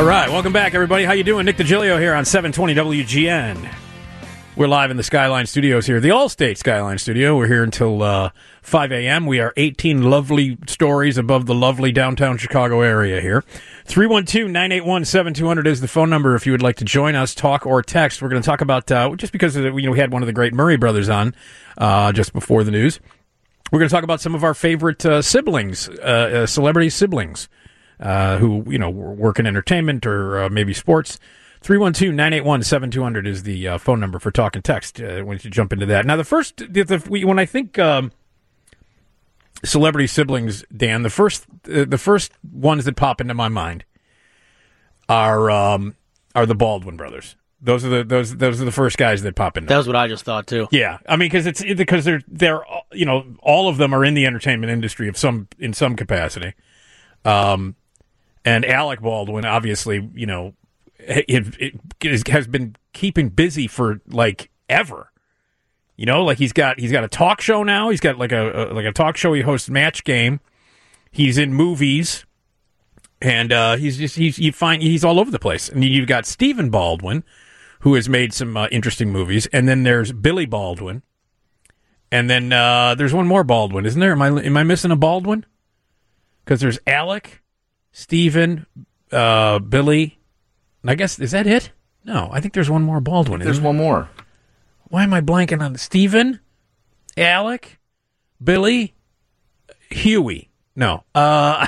All right, welcome back, everybody. How you doing? Nick DiGilio here on 720 WGN. We're live in the Skyline Studios here, the Allstate Skyline Studio. We're here until 5 a.m. We are 18 lovely stories above the lovely downtown Chicago area here. 312-981-7200 is the phone number if you would like to join us, talk or text. We're going to talk about, just because we had one of the great Murray brothers on just before the news. We're going to talk about some of our favorite siblings, celebrity siblings, who, work in entertainment or maybe sports. 312-981-7200 is the phone number for talk and text. When you jump into that. Now, when I think celebrity siblings, Dan, the first ones that pop into my mind are the Baldwin brothers. Those are the first guys that pop into. That was what I just thought too. Yeah, I mean, because they're all of them are in the entertainment industry in some capacity. And Alec Baldwin, obviously, it has been keeping busy for like ever. He's got a talk show now. He's got like a talk show. He hosts Match Game. He's in movies, and he's all over the place. And you've got Stephen Baldwin, who has made some interesting movies, and then there's Billy Baldwin, and then there's one more Baldwin, isn't there? Am I missing a Baldwin? Because there's Alec, Stephen, Billy. I guess, is that it? No, I think there's one more Baldwin. There's one more. Why am I blanking on Stephen, Alec, Billy, Huey? No, I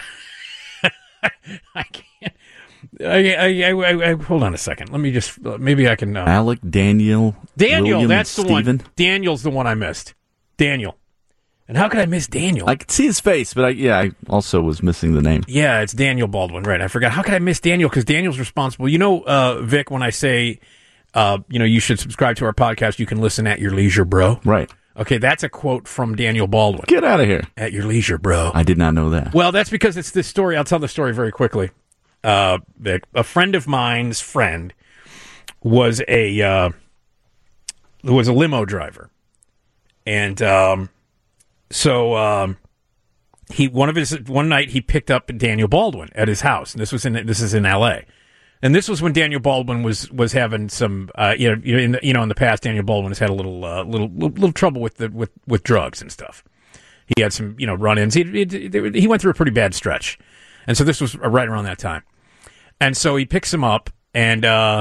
can't. I hold on a second. Let me just. Maybe I can. Alec, Daniel. William, that's the Stephen. one. Daniel's the one I missed. Daniel. And how could I miss Daniel? I could see his face, but I also was missing the name. Yeah, it's Daniel Baldwin, right? I forgot. How could I miss Daniel? Because Daniel's responsible. Vic, when I say, you should subscribe to our podcast, you can listen at your leisure, bro. Right. Okay, that's a quote from Daniel Baldwin. Get out of here. At your leisure, bro. I did not know that. Well, that's because it's this story. I'll tell the story very quickly. Vic, a friend of mine's friend was a limo driver, and So one night he picked up Daniel Baldwin at his house, and this is in L.A. And this was when Daniel Baldwin was having some in the past Daniel Baldwin has had a little trouble with drugs and stuff. He had some run-ins. He went through a pretty bad stretch, and so this was right around that time. And so he picks him up, and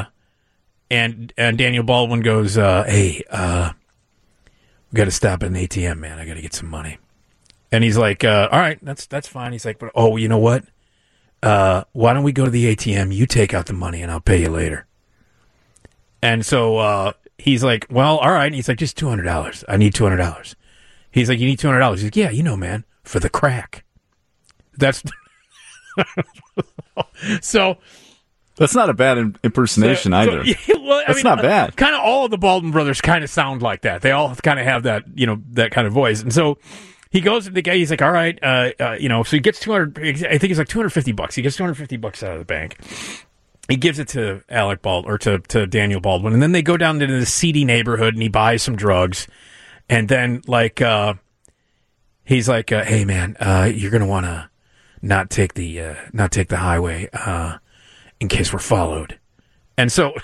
Daniel Baldwin goes, "Hey, we got to stop at an ATM, man. I got to get some money." And he's like, all right, that's fine. He's like, but you know what? Why don't we go to the ATM? You take out the money and I'll pay you later. And so he's like, well, all right. And he's like, just $200. I need $200. He's like, you need $200? He's like, yeah, man, for the crack. That's so. That's not a bad impersonation either. That's not bad. Kind of all of the Baldwin brothers kind of sound like that. They all kind of have that, that kind of voice. And so he goes to the guy. He's like, all right, so he gets 200. I think it's like $250. He gets $250 out of the bank. He gives it to Alec Baldwin or to Daniel Baldwin, and then they go down to the seedy neighborhood, and he buys some drugs. And then he's like, hey man, you're gonna want to not take the highway. In case we're followed. And so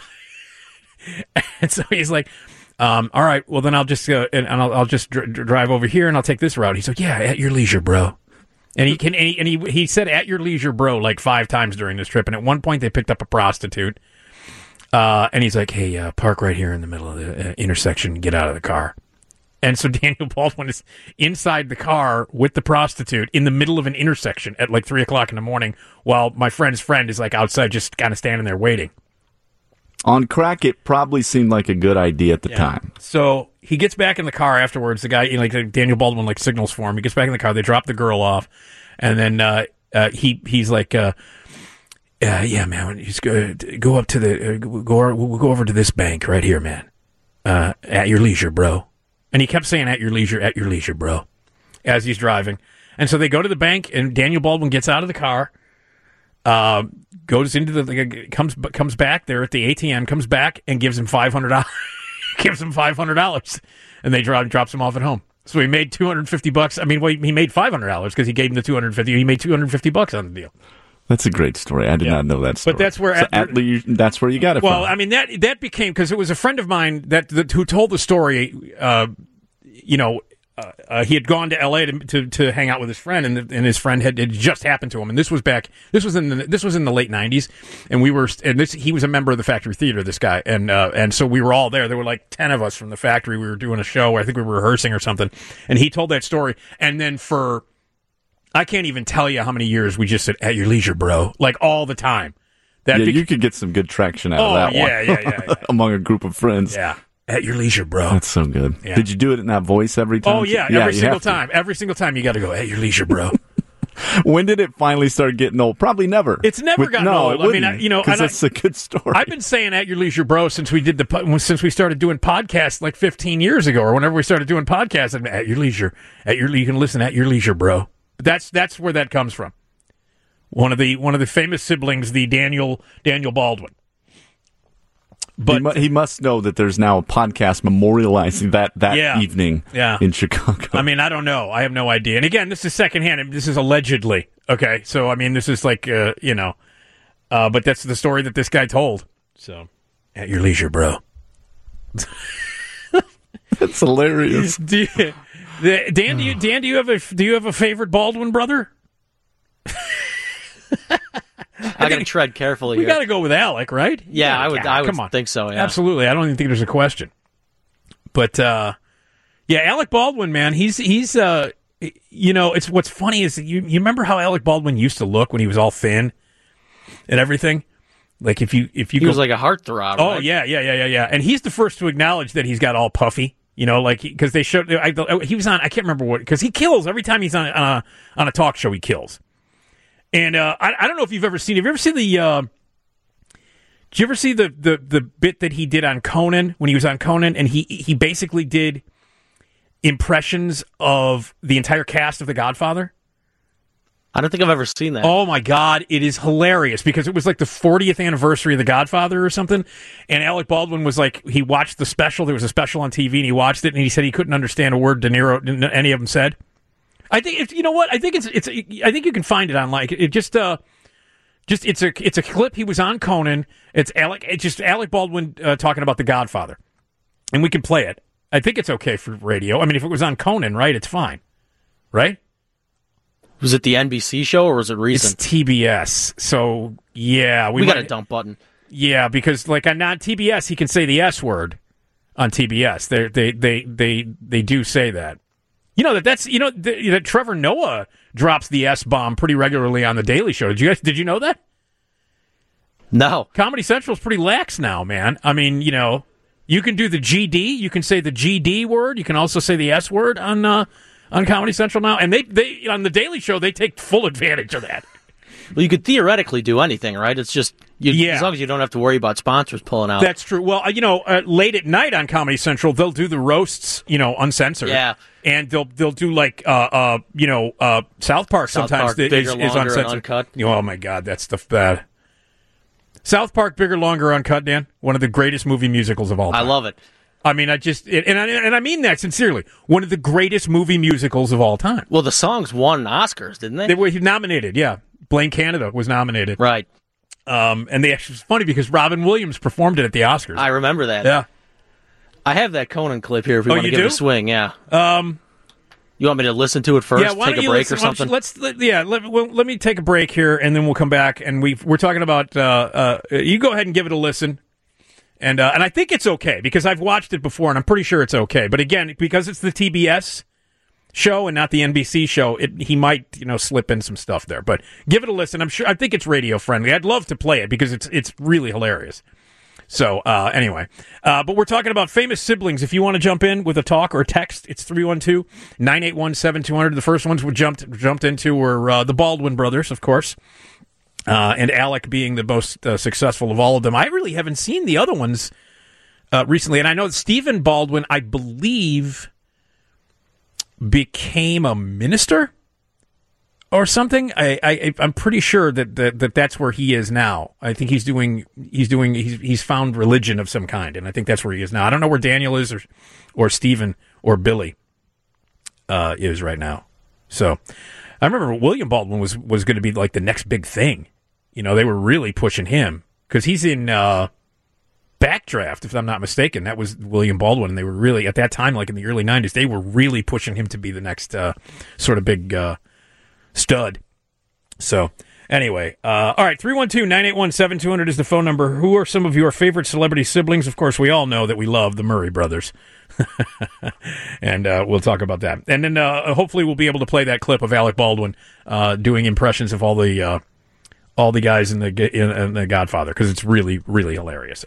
he's like, all right, well then I'll just go and I'll just drive over here and I'll take this route. He's like, yeah, at your leisure, bro. And he said at your leisure, bro, like 5 times during this trip. And at one point they picked up a prostitute. And he's like, hey, park right here in the middle of the intersection, get out of the car. And so Daniel Baldwin is inside the car with the prostitute in the middle of an intersection at like 3 o'clock in the morning, while my friend's friend is like outside just kind of standing there waiting. On crack, it probably seemed like a good idea at the time. So he gets back in the car afterwards. The guy, Daniel Baldwin, signals for him. He gets back in the car. They drop the girl off, and then he's like, "Yeah, man, just go up to we'll go over to this bank right here, man. At your leisure, bro." And he kept saying, at your leisure, bro, as he's driving. And so they go to the bank, and Daniel Baldwin gets out of the car, goes into comes back there at the ATM, comes back and gives him $500. Gives him $500, and they drops him off at home. So he made $250. I mean, he made $500 because he gave him the $250. He made $250 on the deal. That's a great story. I did not know that story. But that's where that's where you got it from. Well, I mean that became, because it was a friend of mine that who told the story. He had gone to L.A. to hang out with his friend, and his friend it just happened to him. And this was in the late '90s, and he was a member of the Factory Theater. This guy, and so we were all there. There were like 10 of us from the Factory. We were doing a show. I think we were rehearsing or something. And he told that story, and then I can't even tell you how many years we just said, "At your leisure, bro," like all the time. You could get some good traction out of that one. Yeah. Among a group of friends. Yeah. At your leisure, bro. That's so good. Yeah. Did you do it in that voice every time? Oh, yeah, every single time. Every single time you got to go, at your leisure, bro. When did it finally start getting old? Probably never. It's never gotten old. I mean, because that's a good story. I've been saying at your leisure, bro, since we started doing podcasts like 15 years ago, or whenever we started doing podcasts. I mean, at your leisure, you can listen at your leisure, bro. That's where that comes from. One of the famous siblings, the Daniel Baldwin. But he must know that there's now a podcast memorializing that evening in Chicago. I mean, I don't know. I have no idea. And again, this is secondhand. This is allegedly. Okay, so I mean, this is like but that's the story that this guy told. So, at your leisure, bro. That's hilarious. Dan, do you have a favorite Baldwin brother? I got to tread carefully we here. We got to go with Alec, right? Yeah, I would think so, yeah. Absolutely. I don't even think there's a question. But, Alec Baldwin, man, he's it's what's funny is that you remember how Alec Baldwin used to look when he was all thin and everything? Like he was like a heartthrob, right? Oh, yeah. And he's the first to acknowledge that he's got all puffy. Because they showed, he was on, I can't remember what, because he kills every time he's on a talk show, he kills. And I don't know if you've ever seen. Have you ever seen did you ever see the bit that he did on Conan when he was on Conan, and he basically did impressions of the entire cast of The Godfather? I don't think I've ever seen that. Oh my God, it is hilarious because it was like the 40th anniversary of The Godfather or something, and Alec Baldwin was like, he watched the special. There was a special on TV, and he watched it, and he said he couldn't understand a word De Niro, any of them said. I think you know what? I think I think you can find it online. It's a clip. He was on Conan. It's Alec Baldwin talking about The Godfather, and we can play it. I think it's okay for radio. I mean, if it was on Conan, right? It's fine, right? Was it the NBC show or was it recent? It's TBS. So yeah, we got a dump button. Yeah, because like on TBS, he can say the S word on TBS. They do say that. You know that Trevor Noah drops the S bomb pretty regularly on the Daily Show. Did you know that? No. Comedy Central's pretty lax now, man. I mean, you can do the GD, you can say the GD word, you can also say the S word on Comedy Central now, and they on the Daily Show they take full advantage of that. Well, you could theoretically do anything, right? It's just as long as you don't have to worry about sponsors pulling out. That's true. Well, late at night on Comedy Central, they'll do the roasts, uncensored. Yeah. And they'll do like South Park sometimes bigger, is longer, uncensored. and uncut. Oh my God, that's the bad. South Park, bigger, longer, uncut. Dan, one of the greatest movie musicals of all time. I love it. I mean, I mean that sincerely. One of the greatest movie musicals of all time. Well, the songs won Oscars, didn't they? They were nominated. Yeah, Blame Canada was nominated. Right. And they actually, it's funny because Robin Williams performed it at the Oscars. I remember that. Yeah. I have that Conan clip here if you want to give it a swing, yeah. You want me to listen to it first, take a break or something? Let me take a break here, and then we'll come back, and we're talking about, you go ahead and give it a listen, and I think it's okay, because I've watched it before, and I'm pretty sure it's okay, but again, because it's the TBS show and not the NBC show, he might, slip in some stuff there, but give it a listen. I think it's radio friendly. I'd love to play it, because it's really hilarious. So, anyway, but we're talking about famous siblings. If you want to jump in with a talk or a text, it's 312-981-7200. The first ones we jumped into were the Baldwin brothers, of course, and Alec being the most successful of all of them. I really haven't seen the other ones recently, and I know Stephen Baldwin, I believe, became a minister or something. I'm pretty sure that that's where he is now. I think he's found religion of some kind, and I think that's where he is now. I don't know where Daniel is or Stephen or Billy is right now. So I remember William Baldwin was going to be like the next big thing, They were really pushing him because he's in Backdraft, if I'm not mistaken. That was William Baldwin, and they were really, at that time, like in the early 90s, they were really pushing him to be the next sort of big stud. So, anyway, all right, 312-981-7200 is the phone number. Who are some of your favorite celebrity siblings? Of course, we all know that we love the Murray brothers. And we'll talk about that. And then hopefully we'll be able to play that clip of Alec Baldwin doing impressions of all the guys in the Godfather, because it's really, really hilarious.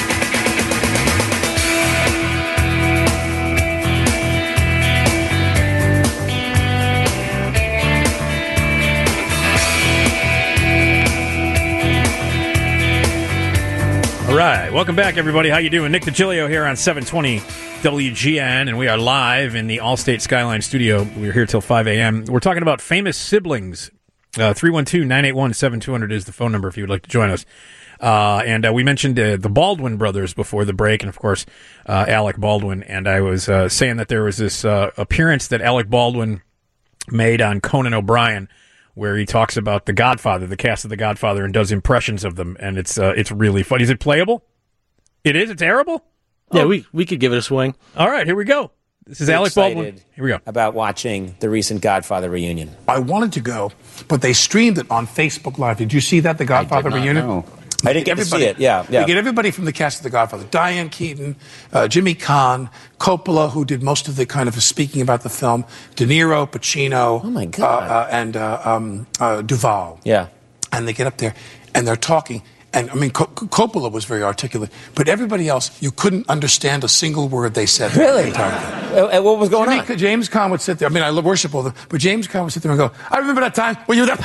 All right, welcome back, everybody. How you doing? Nick DiGilio here on 720 WGN, and we are live in the Allstate Skyline studio. We're here till 5 a.m. We're talking about famous siblings. 312-981-7200 is the phone number if you would like to join us. And we mentioned the Baldwin brothers before the break, and of course, Alec Baldwin. And I was saying that there was this appearance that Alec Baldwin made on Conan O'Brien, where he talks about The Godfather, the cast of The Godfather, and does impressions of them, and it's really fun. Is it playable? It is? It's terrible? Yeah, we could give it a swing. All right, here we go. This is Alec Baldwin. Here we go. About watching the recent Godfather reunion. I wanted to go, but they streamed it on Facebook Live. Did you see that, the Godfather reunion? Know. I didn't get to see it, yeah. They get everybody from the cast of The Godfather. Diane Keaton, Jimmy Caan, Coppola, who did most of the kind of speaking about the film, De Niro, Pacino, oh my God. And Duvall. Yeah. And they get up there, and they're talking. And, I mean, Coppola was very articulate, but everybody else, you couldn't understand a single word they said. Really? And what was going on? James Caan would sit there. I mean, I worship all of them, but James Caan would sit there and go, I remember that time when you were there.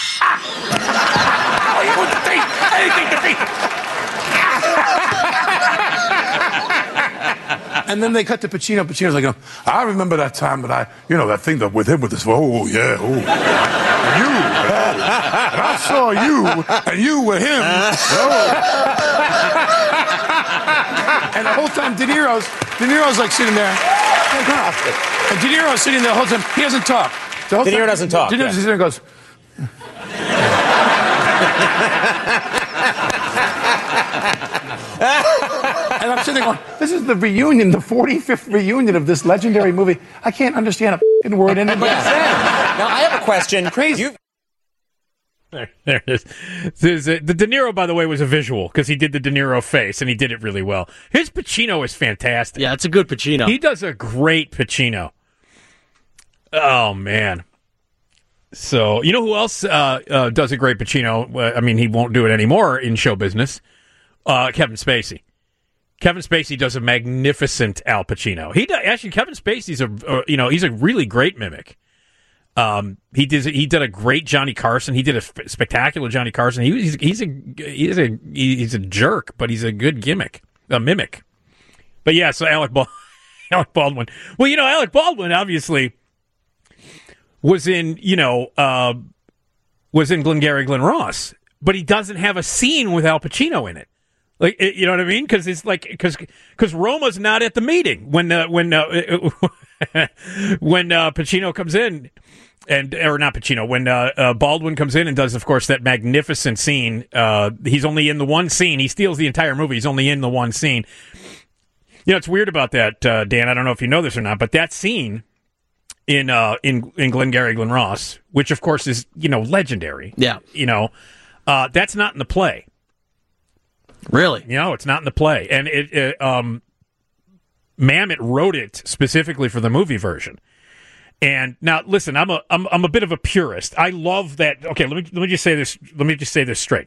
And then they cut to Pacino. Pacino's like, I remember that time, but that thing with him with this, oh, yeah, oh. And I saw you, and you were him. Oh. And the whole time, De Niro's like sitting there. And De Niro's sitting there the whole time. He doesn't talk. De Niro doesn't talk. De Niro sits there and goes. And I'm sitting there going, this is the reunion, the 45th reunion of this legendary movie. I can't understand a f***ing word anybody said. Now, I have a question. Crazy. There it is. The De Niro, by the way, was a visual because he did the De Niro face, and he did it really well. His Pacino is fantastic. Yeah, it's a good Pacino. He does a great Pacino. Oh, man. So, you know who else does a great Pacino? I mean, he won't do it anymore in show business. Kevin Spacey. Kevin Spacey does a magnificent Al Pacino. Actually, Kevin Spacey's he's a really great mimic. He did a great Johnny Carson. He did a spectacular Johnny Carson. He's a jerk, but he's a good mimic. But yeah, so Alec Baldwin. Well, Alec Baldwin obviously was in Glengarry Glen Ross, but he doesn't have a scene with Al Pacino in it. Like, you know what I mean? Because it's like because Roma's not at the meeting when Pacino comes in, or not Pacino, when Baldwin comes in and does, of course, that magnificent scene. He's only in the one scene. He steals the entire movie. He's only in the one scene. It's weird about that, Dan. I don't know if you know this or not, but that scene in Glengarry Glen Ross, which of course is legendary. Yeah. That's not in the play. Really? It's not in the play, and Mamet wrote it specifically for the movie version. And now, listen, I'm a bit of a purist. I love that. Okay, let me just say this. Let me just say this straight.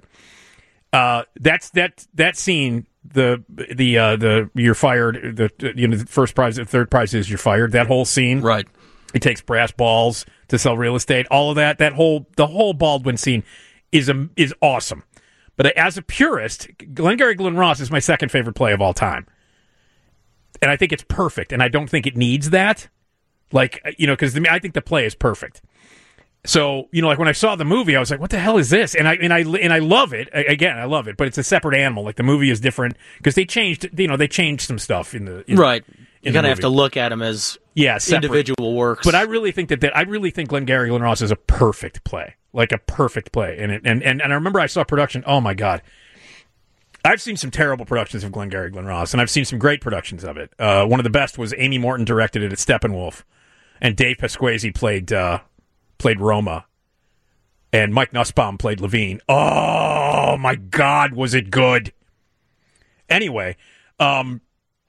That scene. The you're fired. The first prize, the third prize is you're fired. That whole scene. Right. He takes brass balls to sell real estate. All of that. The whole Baldwin scene is awesome. But as a purist, Glengarry Glen Ross is my second favorite play of all time. And I think it's perfect, and I don't think it needs that. Because I think the play is perfect. So, like when I saw the movie, I was like, what the hell is this? And I love it. Again, I love it, but it's a separate animal. Like the movie is different because they changed some stuff in the right. You kind of have to look at them as separate individual works. But I really think I really think Glengarry Glen Ross is a perfect play. like a perfect play. And I remember I saw production. Oh my God. I've seen some terrible productions of Glengarry Glen Ross, and I've seen some great productions of it. One of the best was Amy Morton directed it at Steppenwolf, and Dave Pasquesi played Roma, and Mike Nussbaum played Levine. Oh my God, was it good? Anyway, the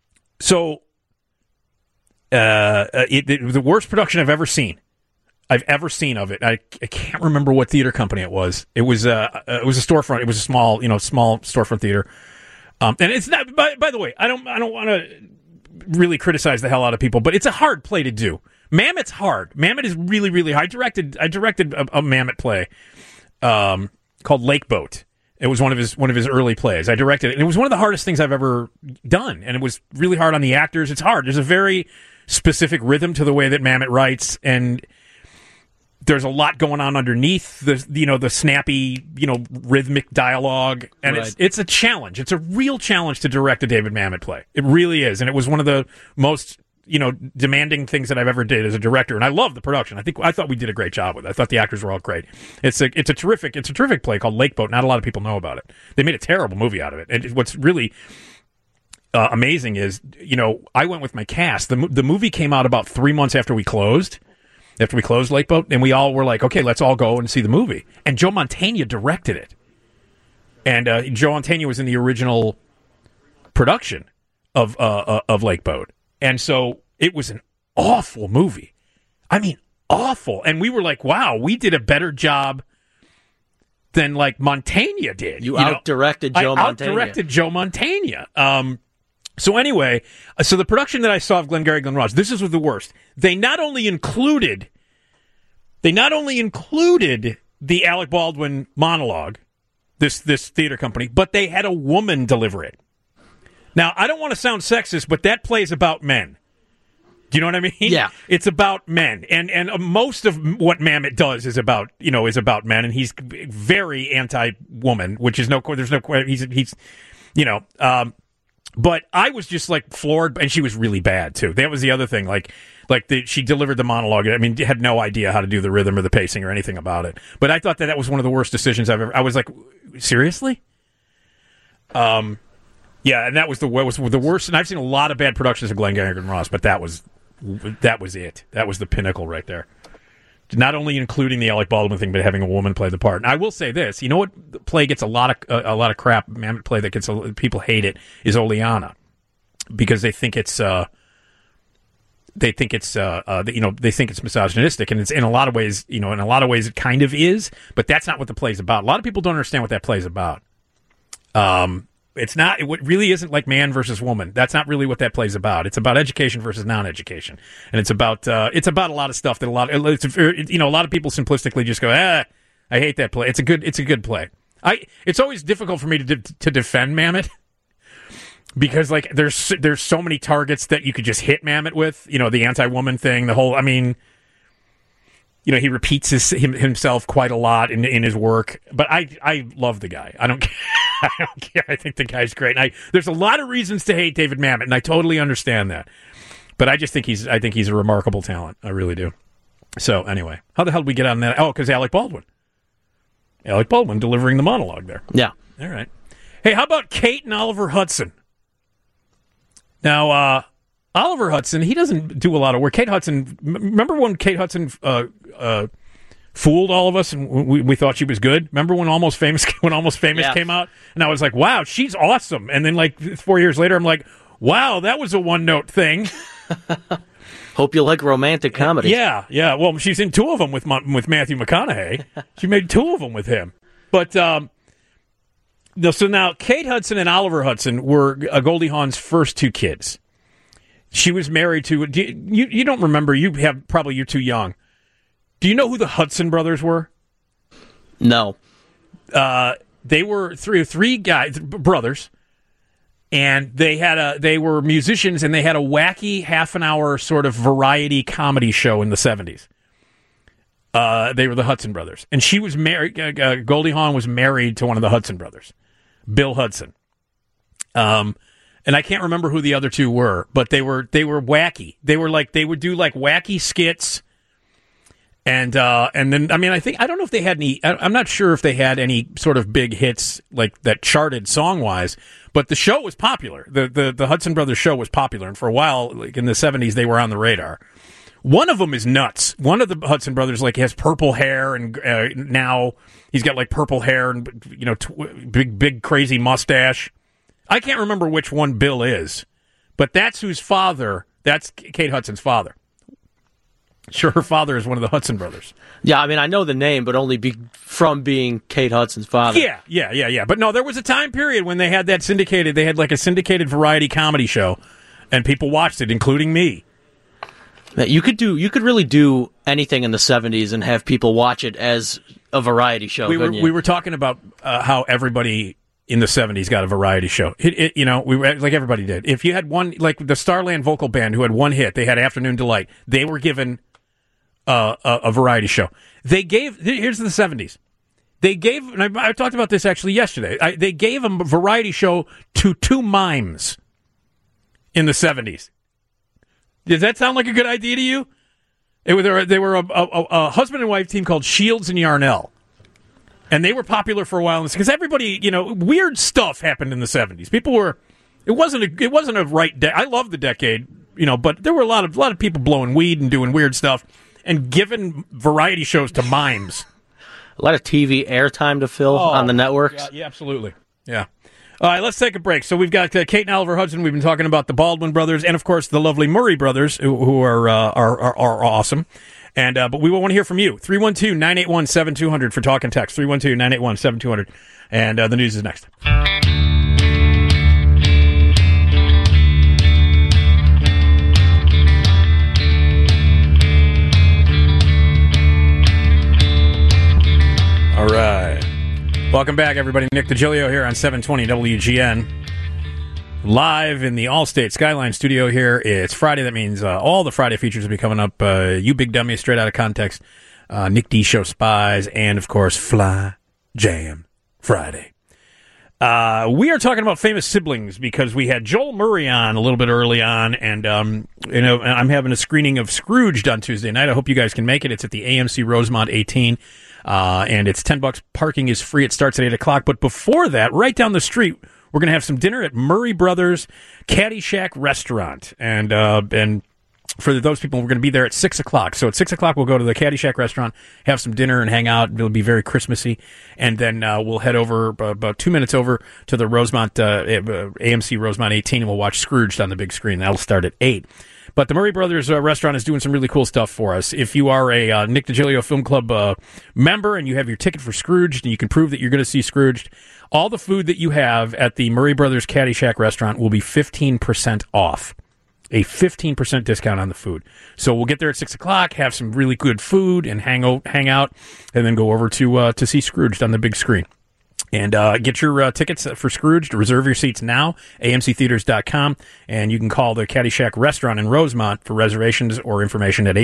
worst production I've ever seen of it. I can't remember what theater company it was. It was a storefront. It was a small storefront theater. And it's not. By the way, I don't want to really criticize the hell out of people, but it's a hard play to do. Mamet's hard. Mamet is really, really hard. I directed a Mamet play called Lake Boat. It was one of his early plays. I directed it, and it was one of the hardest things I've ever done. And it was really hard on the actors. It's hard. There's a very specific rhythm to the way that Mamet writes, and there's a lot going on underneath the snappy, rhythmic dialogue, and right. It's a challenge. It's a real challenge to direct a David Mamet play. It really is, and it was one of the most demanding things that I've ever did as a director. And I love the production. I thought we did a great job with it. I thought the actors were all great. It's a terrific play called Lake Boat. Not a lot of people know about it. They made a terrible movie out of it. And what's really amazing is, I went with my cast. The movie came out about 3 months after we closed Lake Boat, and we all were like, okay, let's all go and see the movie. And Joe Mantegna directed it. And Joe Mantegna was in the original production of Lake Boat. And so it was an awful movie. I mean, awful. And we were like, wow, we did a better job than like Mantegna did. You out-directed Joe Mantegna. I out-directed Joe Mantegna. So anyway, so the production that I saw of Glengarry Glen Ross, this is the worst. They not only included the Alec Baldwin monologue, this theater company, but they had a woman deliver it. Now, I don't want to sound sexist, but that play is about men. Do you know what I mean? Yeah. It's about men. And most of what Mamet does is about men, and he's very anti-woman, which is he's but I was just like floored, and she was really bad too. That was the other thing. She delivered the monologue. I mean, had no idea how to do the rhythm or the pacing or anything about it. But I thought that was one of the worst decisions I've ever. I was like, seriously? Yeah, and that was the worst. And I've seen a lot of bad productions of Glengarry Glen Ross, but that was it. That was the pinnacle right there. Not only including the Alec Baldwin thing, but having a woman play the part. And I will say this: you know what play gets a lot of crap? Mamet play that gets people hate it is Oleana, because they think it's misogynistic, and it's in a lot of ways it kind of is, but that's not what the play's about. A lot of people don't understand what that play's about. It's not. It really isn't like man versus woman. That's not really what that play's about. It's about education versus non-education, and it's about a lot of stuff that a lot of people simplistically just go, I hate that play. It's a good play. It's always difficult for me to defend Mamet because like there's so many targets that you could just hit Mamet with. The anti-woman thing, the whole. I mean, he repeats himself quite a lot in his work, but I love the guy. I don't care. I think the guy's great. And there's a lot of reasons to hate David Mamet, and I totally understand that. But I think he's a remarkable talent. I really do. So anyway, how the hell did we get on that? Oh, because Alec Baldwin delivering the monologue there. Yeah. All right. Hey, how about Kate and Oliver Hudson? Now, Oliver Hudson, he doesn't do a lot of work. Kate Hudson, remember when Kate Hudson fooled all of us and we thought she was good? Remember when Almost Famous yeah. came out? And I was like, wow, she's awesome. And then like 4 years later, I'm like, wow, that was a one-note thing. Hope you like romantic comedies. Yeah. Well, she's in two of them with Matthew McConaughey. She made two of them with him. But so now Kate Hudson and Oliver Hudson were Goldie Hawn's first two kids. She was married to. You don't remember? You're too young. Do you know who the Hudson brothers were? No. They were three guys, brothers, and they were musicians, and they had a wacky half-an-hour sort of variety comedy show in the 70s. They were the Hudson brothers, and she was married. Goldie Hawn was married to one of the Hudson brothers, Bill Hudson. And I can't remember who the other two were, but they were wacky. They would do like wacky skits. And then, I mean, I don't know if they had any, I'm not sure if they had any sort of big hits like that charted song-wise, but the show was popular. The Hudson Brothers show was popular, and for a while, like in the 70s, they were on the radar. One of them is nuts. One of the Hudson Brothers, like, has purple hair, and now he's got, like, purple hair and, you know, big, crazy mustache. I can't remember which one Bill is, but that's whose father, that's Kate Hudson's father. Sure, her father is one of the Hudson brothers. Yeah, I mean, I know the name, but only from being Kate Hudson's father. Yeah. But no, there was a time period when they had that syndicated. They had like a syndicated variety comedy show, and people watched it, including me. You could really do anything in the 70s and have people watch it as a variety show. We were talking about how everybody in the 70s got a variety show. You know, like everybody did. If you had one, like the Starland Vocal Band, who had one hit, they had Afternoon Delight. They were given a variety show. Here's the 70s. They gave, and I talked about this actually yesterday, they gave a variety show to two mimes in the 70s. Does that sound like a good idea to you? They were a husband and wife team called Shields and Yarnell. And they were popular for a while because everybody, you know, weird stuff happened in the 70s. It wasn't a right, I love the decade, you know, but there were a lot of people blowing weed and doing weird stuff and giving variety shows to mimes. A lot of TV airtime to fill on the networks. Yeah, absolutely. Yeah. All right, let's take a break. So we've got Kate and Oliver Hudson. We've been talking about the Baldwin brothers and, of course, the lovely Murray brothers, who are awesome. And but we want to hear from you. 312-981-7200 for talk and text. 312-981-7200. And the news is next. All right. Welcome back, everybody. Nick DiGilio here on 720 WGN. Live in the Allstate Skyline studio here. It's Friday. That means all the Friday features will be coming up. You Big Dummy, Straight Out of Context, Nick D Show Spies, and, of course, Fly Jam Friday. We are talking about famous siblings because we had Joel Murray on a little bit early on, and you know, I'm having a screening of Scrooged on Tuesday night. I hope you guys can make it. It's at the AMC Rosemont 18. And it's $10. Parking is free. It starts at 8 o'clock. But before that, right down the street, we're going to have some dinner at Murray Brothers Caddyshack Restaurant. And for those people, we're going to be there at 6 o'clock. So at 6 o'clock, we'll go to the Caddyshack Restaurant, have some dinner, and hang out. It'll be very Christmassy. And then we'll head over about 2 minutes over to the Rosemont AMC Rosemont 18, and we'll watch Scrooged on the big screen. That'll start at 8. But the Murray Brothers restaurant is doing some really cool stuff for us. If you are a Nick DiGilio Film Club member and you have your ticket for Scrooged and you can prove that you're going to see Scrooged, all the food that you have at the Murray Brothers Caddyshack restaurant will be 15% off. A 15% discount on the food. So we'll get there at 6 o'clock, have some really good food, and hang out, and then go over to see Scrooged on the big screen. And get your tickets for Scrooged. Reserve your seats now, amctheaters.com. And you can call the Caddyshack Restaurant in Rosemont for reservations or information at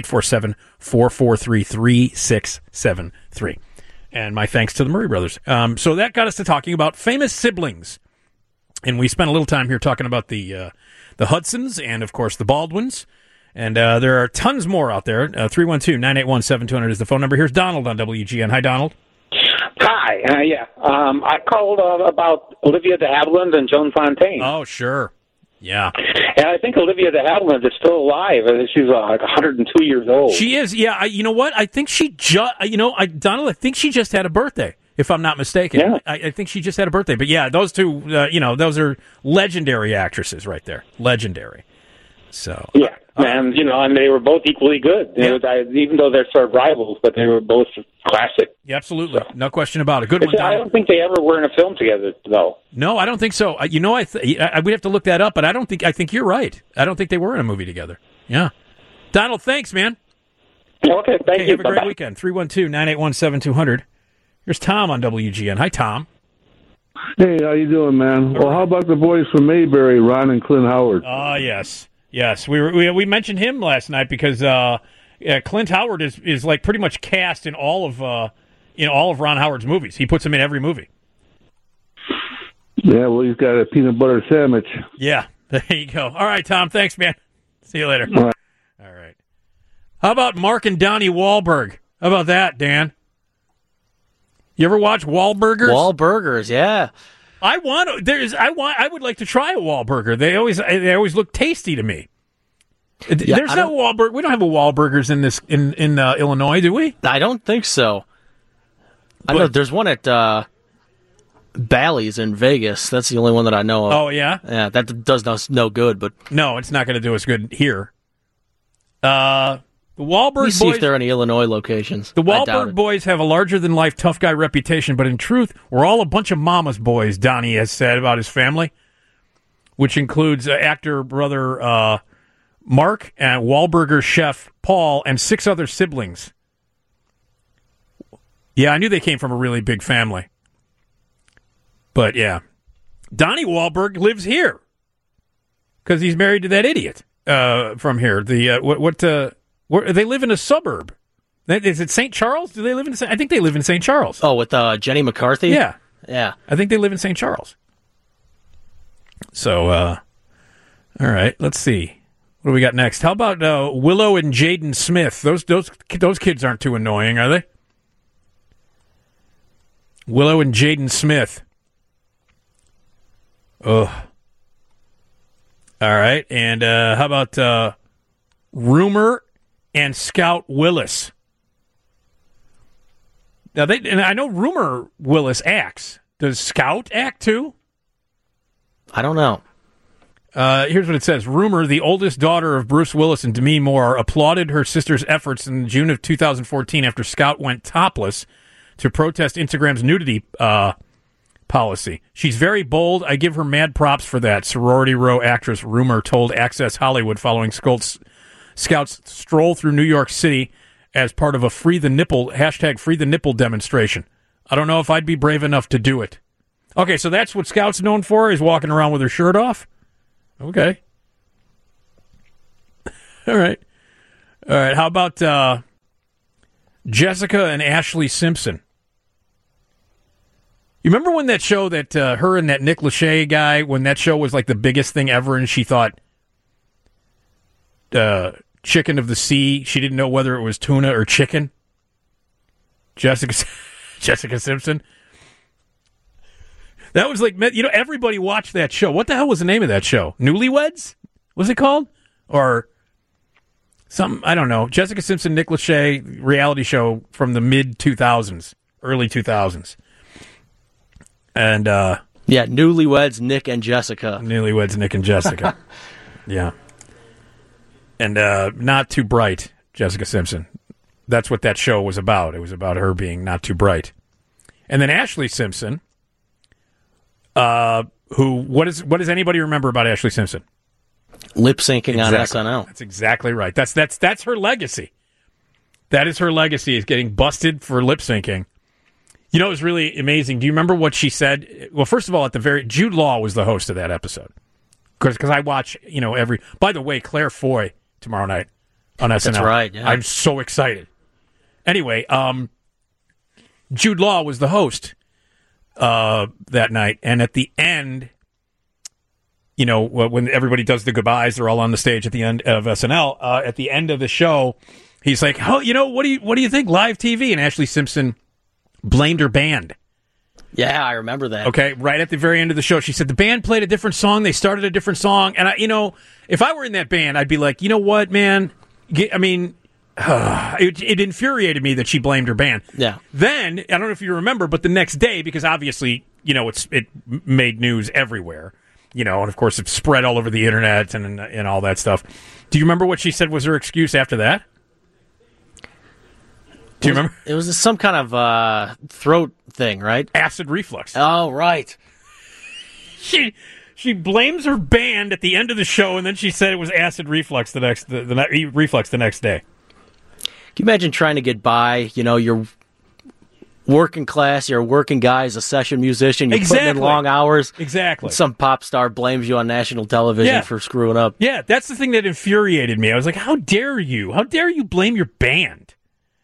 847-443-3673. And my thanks to the Murray Brothers. So that got us to talking about famous siblings. And we spent a little time here talking about the Hudsons and, of course, the Baldwins. And there are tons more out there. 312-981-7200 is the phone number. Here's Donald on WGN. Hi, Donald. Hi. I called about Olivia de Havilland and Joan Fontaine. Oh, sure. Yeah. And I think Olivia de Havilland is still alive. She's like 102 years old. She is. Yeah. You know what? I think she Donald, I think she just had a birthday, if I'm not mistaken. Yeah. I think she just had a birthday. But yeah, those two, those are legendary actresses right there. Legendary. So. Yeah. And they were both equally good. Yeah. Even though they're sort of rivals, but they were both classic. Yeah, absolutely. So. No question about it. Good one, Donald. I don't think they ever were in a film together, though. No, I don't think so. We'd have to look that up, but I think you're right. I don't think they were in a movie together. Yeah. Donald, thanks, man. Okay, thank you. Have a Bye-bye. great weekend. 312-981-7200. Here's Tom on WGN. Hi, Tom. Hey, how you doing, man? Well, how about the boys from Mayberry, Ron and Clint Howard? Yes. Yes, we mentioned him last night because Clint Howard is like pretty much cast in all of Ron Howard's movies. He puts him in every movie. Yeah, well, he's got a peanut butter sandwich. Yeah, there you go. All right, Tom. Thanks, man. See you later. All right. How about Mark and Donnie Wahlberg? How about that, Dan? You ever watch Wahlburgers? Wahlburgers, yeah. I would like to try a Wahlburger. They always look tasty to me. Yeah, There's no Wahlburger. We don't have a Wahlburgers in Illinois, do we? I don't think so. I know there's one at Bally's in Vegas. That's the only one that I know of. Oh, yeah? Yeah, that does us no good, but... No, it's not going to do us good here. The Wahlberg boys... see if there are any Illinois locations. The Wahlberg boys have a larger-than-life tough guy reputation, but in truth, we're all a bunch of mama's boys, Donnie has said about his family, which includes actor brother Mark and Wahlburger chef Paul and 6 other siblings. Yeah, I knew they came from a really big family. But, yeah. Donnie Wahlberg lives here because he's married to that idiot from here. They live in a suburb. Is it St. Charles? Do they live in? I think they live in St. Charles. Oh, with Jenny McCarthy? Yeah. Yeah. I think they live in St. Charles. So, all right, let's see. What do we got next? How about Willow and Jaden Smith? Those kids aren't too annoying, are they? Willow and Jaden Smith. Ugh. All right, and how about Rumor and Scout Willis? Now and I know Rumor Willis acts. Does Scout act too? I don't know. Here's what it says. Rumor, the oldest daughter of Bruce Willis and Demi Moore, applauded her sister's efforts in June of 2014 after Scout went topless to protest Instagram's nudity policy. She's very bold. I give her mad props for that, Sorority Row actress Rumor told Access Hollywood following Scout's stroll through New York City as part of a Free the Nipple demonstration. I don't know if I'd be brave enough to do it. Okay, so that's what Scout's known for, is walking around with her shirt off? Okay. All right. How about Jessica and Ashley Simpson? You remember when that show that her and that Nick Lachey guy, when that show was like the biggest thing ever, and she thought chicken of the sea, she didn't know whether it was tuna or chicken? Jessica Simpson. That was like, everybody watched that show. What the hell was the name of that show? Newlyweds? Was it called? Or something, I don't know. Jessica Simpson, Nick Lachey, reality show from the mid-2000s, early 2000s. And, yeah, Newlyweds, Nick and Jessica. Newlyweds, Nick and Jessica. Yeah. And Not Too Bright, Jessica Simpson. That's what that show was about. It was about her being not too bright. And then Ashley Simpson, what does anybody remember about Ashley Simpson? Lip syncing on SNL. That's exactly right. That's her legacy. That is her legacy, is getting busted for lip syncing. You know, it was really amazing. Do you remember what she said? Well, first of all, Jude Law was the host of that episode. Because I watch, by the way, Claire Foy tomorrow night on SNL. That's right, yeah. I'm so excited. Anyway, Jude Law was the host that night. And at the end, when everybody does the goodbyes, they're all on the stage at the end of SNL. At the end of the show, he's like, "Oh, what do you think? Live TV?" And Ashley Simpson blamed her band. Yeah, I remember that. Okay, right at the very end of the show, she said the band played a different song. They started a different song, and if I were in that band, I'd be like, you know what, man? It infuriated me that she blamed her band. Yeah. Then I don't know if you remember, but the next day, because obviously it made news everywhere. And of course it spread all over the internet and all that stuff. Do you remember what she said was her excuse after that? Do you remember? It was some kind of throat thing, right? Acid reflux. Oh, right. She blames her band at the end of the show, and then she said it was acid reflux the next day. Can you imagine trying to get by? You're working class, you're a working guy as a session musician, you're putting in long hours. Exactly. Some pop star blames you on national television for screwing up. Yeah, that's the thing that infuriated me. I was like, how dare you? How dare you blame your band?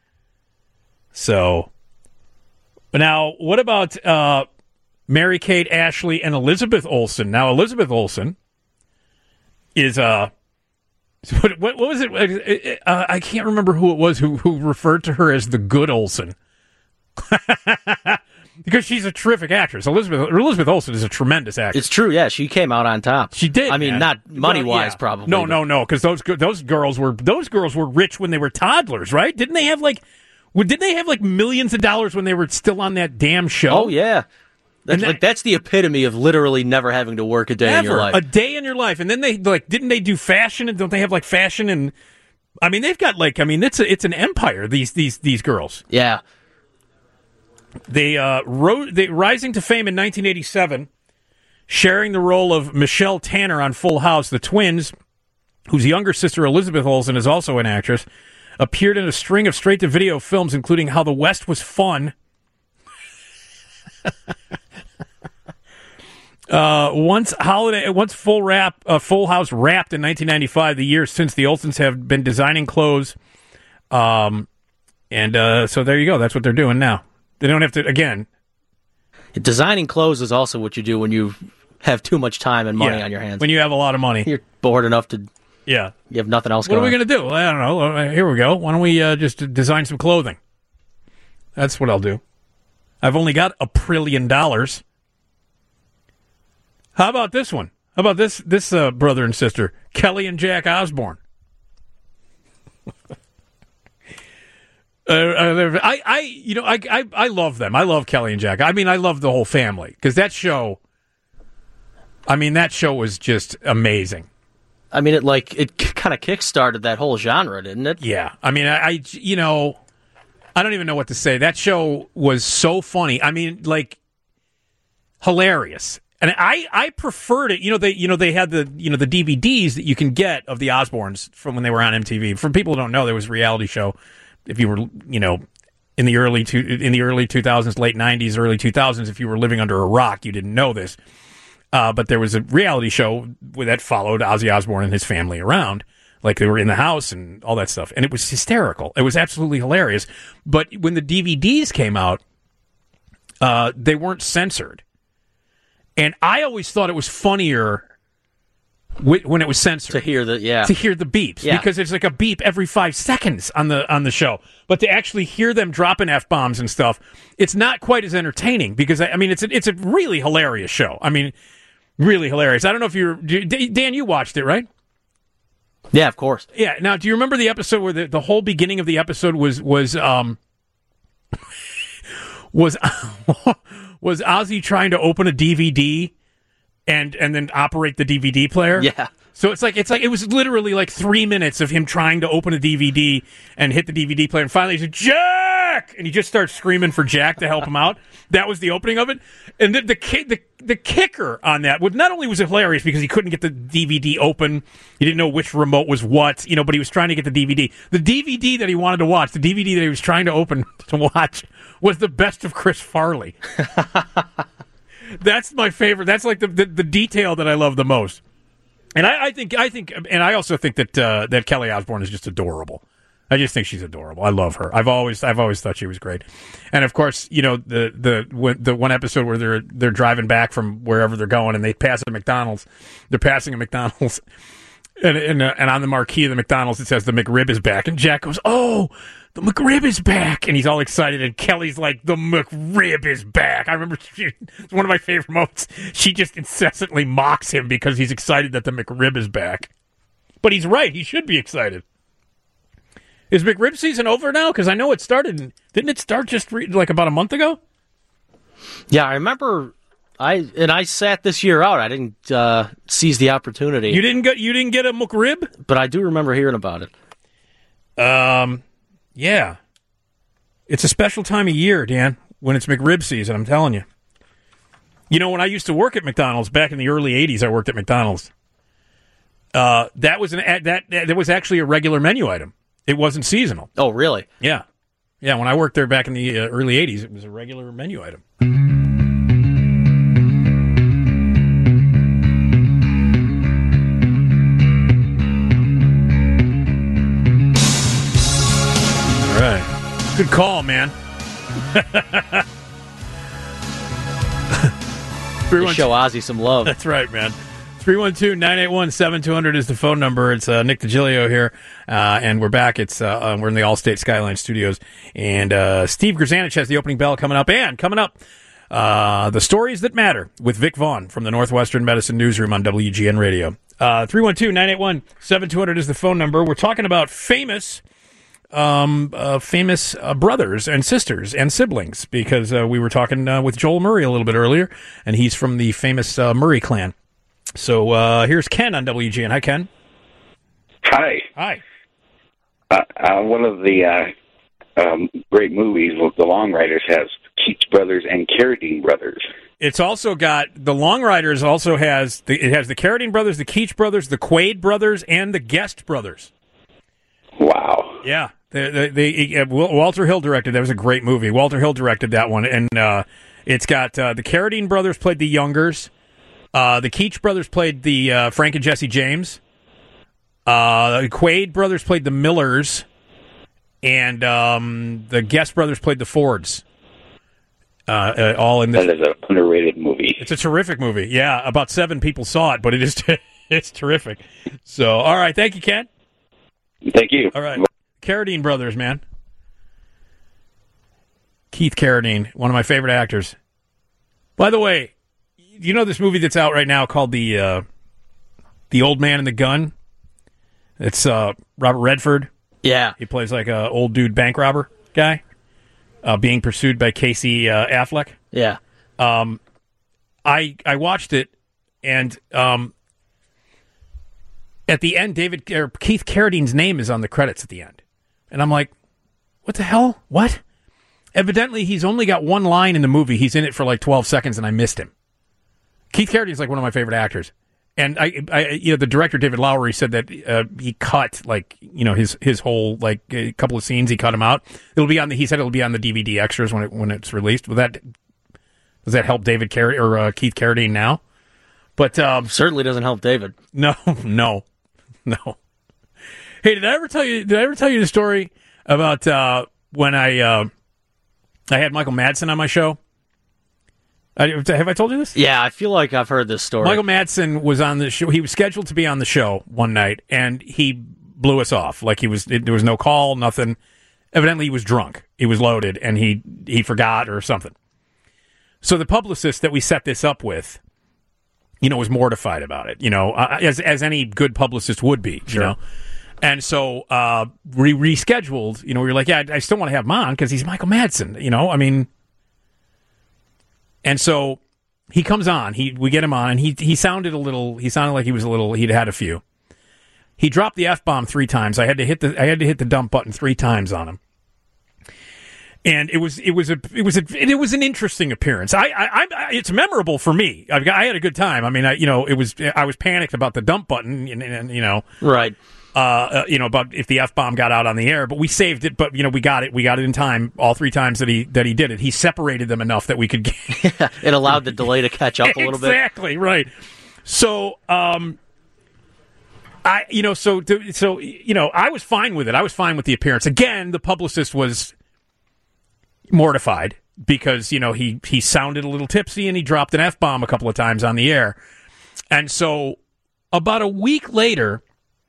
So, now, what about Mary-Kate, Ashley, and Elizabeth Olsen? Now, Elizabeth Olsen is What was it? I can't remember who it was who referred to her as the good Olsen. Because she's a terrific actress. Elizabeth Olsen is a tremendous actress. It's true, yeah. She came out on top. She did. I mean, not money-wise, yeah. probably. No, because those girls were rich when they were toddlers, right? Didn't they have like millions of dollars when they were still on that damn show? Oh yeah. That's the epitome of literally never having to work a day in your life. A day in your life. And then they didn't they do fashion? And don't they have like fashion? And I mean, they've got it's an empire. These girls. Yeah. They rising to fame in 1987, sharing the role of Michelle Tanner on Full House. The twins, whose younger sister Elizabeth Olsen is also an actress, appeared in a string of straight-to-video films, including How the West Was Fun. Once Full House wrapped in 1995, the year since the Olsens have been designing clothes. So there you go. That's what they're doing now. They don't have to, again. Designing clothes is also what you do when you have too much time and money on your hands. When you have a lot of money. You're bored enough to... Yeah. You have nothing else going on. What are we going to do? I don't know. Here we go. Why don't we just design some clothing? That's what I'll do. I've only got $1 trillion. How about this one? How about this brother and sister, Kelly and Jack Osbourne? I love them. I love Kelly and Jack. I mean, I love the whole family because that show was just amazing. I mean, it kind of kick-started that whole genre, didn't it? Yeah. I mean, I don't even know what to say. That show was so funny. I mean, like, hilarious. And I preferred it. They had the DVDs that you can get of the Osbournes from when they were on MTV. For people who don't know, there was a reality show. If you were, in the early 2000s, late 90s, early 2000s, if you were living under a rock, you didn't know this. But there was a reality show that followed Ozzy Osbourne and his family around. Like they were in the house and all that stuff. And it was hysterical. It was absolutely hilarious. But when the DVDs came out, they weren't censored. And I always thought it was funnier when it was censored. To hear the beeps. Yeah. Because it's like a beep every 5 seconds on the show. But to actually hear them dropping F-bombs and stuff, it's not quite as entertaining because, I mean, it's a really hilarious show. I mean, really hilarious. I don't know if Dan, you watched it, right? Yeah, of course. Yeah. Now, do you remember the episode where the whole beginning of the episode was Ozzy trying to open a DVD and then operate the DVD player? Yeah. So it's like it was literally like 3 minutes of him trying to open a DVD and hit the DVD player, and finally he said, "Jack!" and he just starts screaming for Jack to help him out. That was the opening of it. And the kicker on that was not only was it hilarious because he couldn't get the DVD open, he didn't know which remote was what, but he was trying to get the DVD. The DVD that he wanted to watch, the DVD that he was trying to open to watch, was the best of Chris Farley. That's my favorite. That's like the detail that I love the most. And I think, and I also think that Kelly Osbourne is just adorable. I just think she's adorable. I love her. I've always thought she was great. And of course, the one episode where they're driving back from wherever they're going and they pass a McDonald's. They're passing a McDonald's, and on the marquee of the McDonald's it says the McRib is back. And Jack goes, "Oh, the McRib is back!" And he's all excited. And Kelly's like, "The McRib is back!" I remember it's one of my favorite moments. She just incessantly mocks him because he's excited that the McRib is back. But he's right. He should be excited. Is McRib season over now? Because I know it started. Didn't it start just like about a month ago? Yeah, I remember. I sat this year out. I didn't seize the opportunity. You didn't get a McRib? But I do remember hearing about it. Yeah. It's a special time of year, Dan, when it's McRib season, I'm telling you. When I used to work at McDonald's back in the early 80s, I worked at McDonald's. That was actually a regular menu item. It wasn't seasonal. Oh, really? Yeah. Yeah, when I worked there back in the early 80s, it was a regular menu item. All right. Good call, man. Show Ozzy some love. That's right, man. 312-981-7200 is the phone number. It's Nick DiGilio here, and we're back. It's we're in the Allstate Skyline Studios, and Steve Grzanich has the opening bell coming up. And coming up, the stories that matter with Vic Vaughn from the Northwestern Medicine Newsroom on WGN Radio. 312-981-7200 is the phone number. We're talking about famous brothers and sisters and siblings, because we were talking with Joel Murray a little bit earlier, and he's from the famous Murray clan. So here's Ken on WGN. Hi, Ken. Hi. Hi. One of the great movies, The Long Riders, has Keats brothers and Carradine brothers. It's also got the Long Riders. Also has it has the Carradine brothers, the Keats brothers, the Quaid brothers, and the Guest brothers. Wow. Yeah. Walter Hill directed. That was a great movie. Walter Hill directed that one, and it's got the Carradine brothers played the Youngers. The Keats brothers played the Frank and Jesse James. The Quaid brothers played the Millers, and the Guest brothers played the Fords. All in this. That is an underrated movie. It's a terrific movie. Yeah, about 7 people saw it, but it is it's terrific. So, all right, thank you, Ken. Thank you. All right, Carradine brothers, man. Keith Carradine, one of my favorite actors. By the way, you know this movie that's out right now called The Old Man and the Gun? It's Robert Redford. Yeah. He plays like a old dude bank robber guy being pursued by Casey Affleck. Yeah. I watched it, and at the end, Keith Carradine's name is on the credits at the end. And I'm like, what the hell? What? Evidently, he's only got one line in the movie. He's in it for like 12 seconds, and I missed him. Keith Carradine's like one of my favorite actors. And the director, David Lowery, said that he cut his whole a couple of scenes. He cut them out. He said it'll be on the DVD extras when it's released. Does that help David Keith Carradine now? But certainly doesn't help David. No. Hey, did I ever tell you the story about when I had Michael Madsen on my show? Have I told you this? Yeah, I feel like I've heard this story. Michael Madsen was on the show. He was scheduled to be on the show one night, and he blew us off. There was no call, nothing. Evidently, he was drunk. He was loaded, and he forgot or something. So the publicist that we set this up with, was mortified about it. As any good publicist would be. Sure. And so we rescheduled. We were like, yeah, I still want to have him on because he's Michael Madsen. And so he comes on. We get him on, and he sounded like he was he'd had a few. He dropped the F-bomb 3 times. I had to hit the dump button 3 times on him. And it was an interesting appearance. It's memorable for me. I had a good time. I was panicked about the dump button, and right. About if the F-bomb got out on the air, but we saved it. But we got it in time. All 3 times that he did it, he separated them enough that we could get. It allowed the delay to catch up a little bit. Exactly right. So, I was fine with it. I was fine with the appearance. Again, the publicist was mortified because he sounded a little tipsy and he dropped an F-bomb a couple of times on the air, and so about a week later,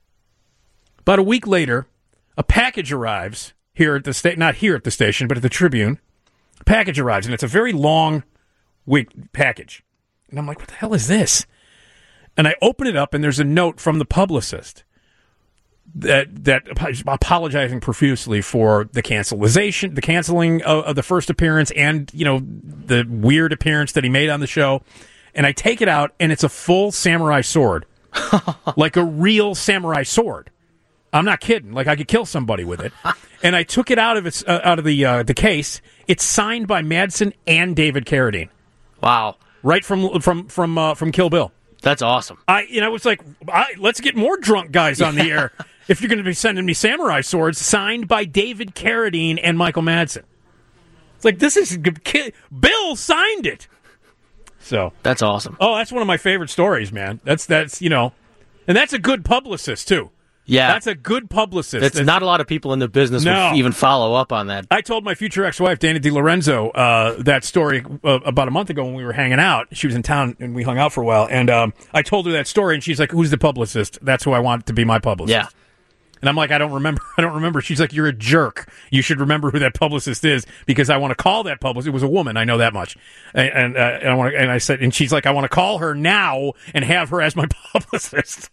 a package arrives here at the not here at the station, but at the Tribune. A package arrives, and it's a very long package. And I'm like, what the hell is this? And I open it up, and there's a note from the publicist that apologizing profusely for the canceling of the first appearance, and the weird appearance that he made on the show. And I take it out, and it's a full samurai sword, like a real samurai sword. I'm not kidding. Like I could kill somebody with it. And I took it out of the case. It's signed by Madsen and David Carradine. Wow! Right from Kill Bill. That's awesome. I was like, let's get more drunk guys on the air if you're going to be sending me samurai swords signed by David Carradine and Michael Madsen. It's like this is Bill signed it. So that's awesome. Oh, that's one of my favorite stories, man. That's and that's a good publicist too. Yeah. That's a good publicist. It's not a lot of people in the business would even follow up on that. I told my future ex-wife, Dana DiLorenzo, that story about a month ago when we were hanging out. She was in town, and we hung out for a while. And I told her that story, and she's like, who's the publicist? That's who I want to be my publicist. Yeah. And I'm like, I don't remember. She's like, you're a jerk. You should remember who that publicist is, because I want to call that publicist. It was a woman. I know that much. And I said, and she's like, I want to call her now and have her as my publicist.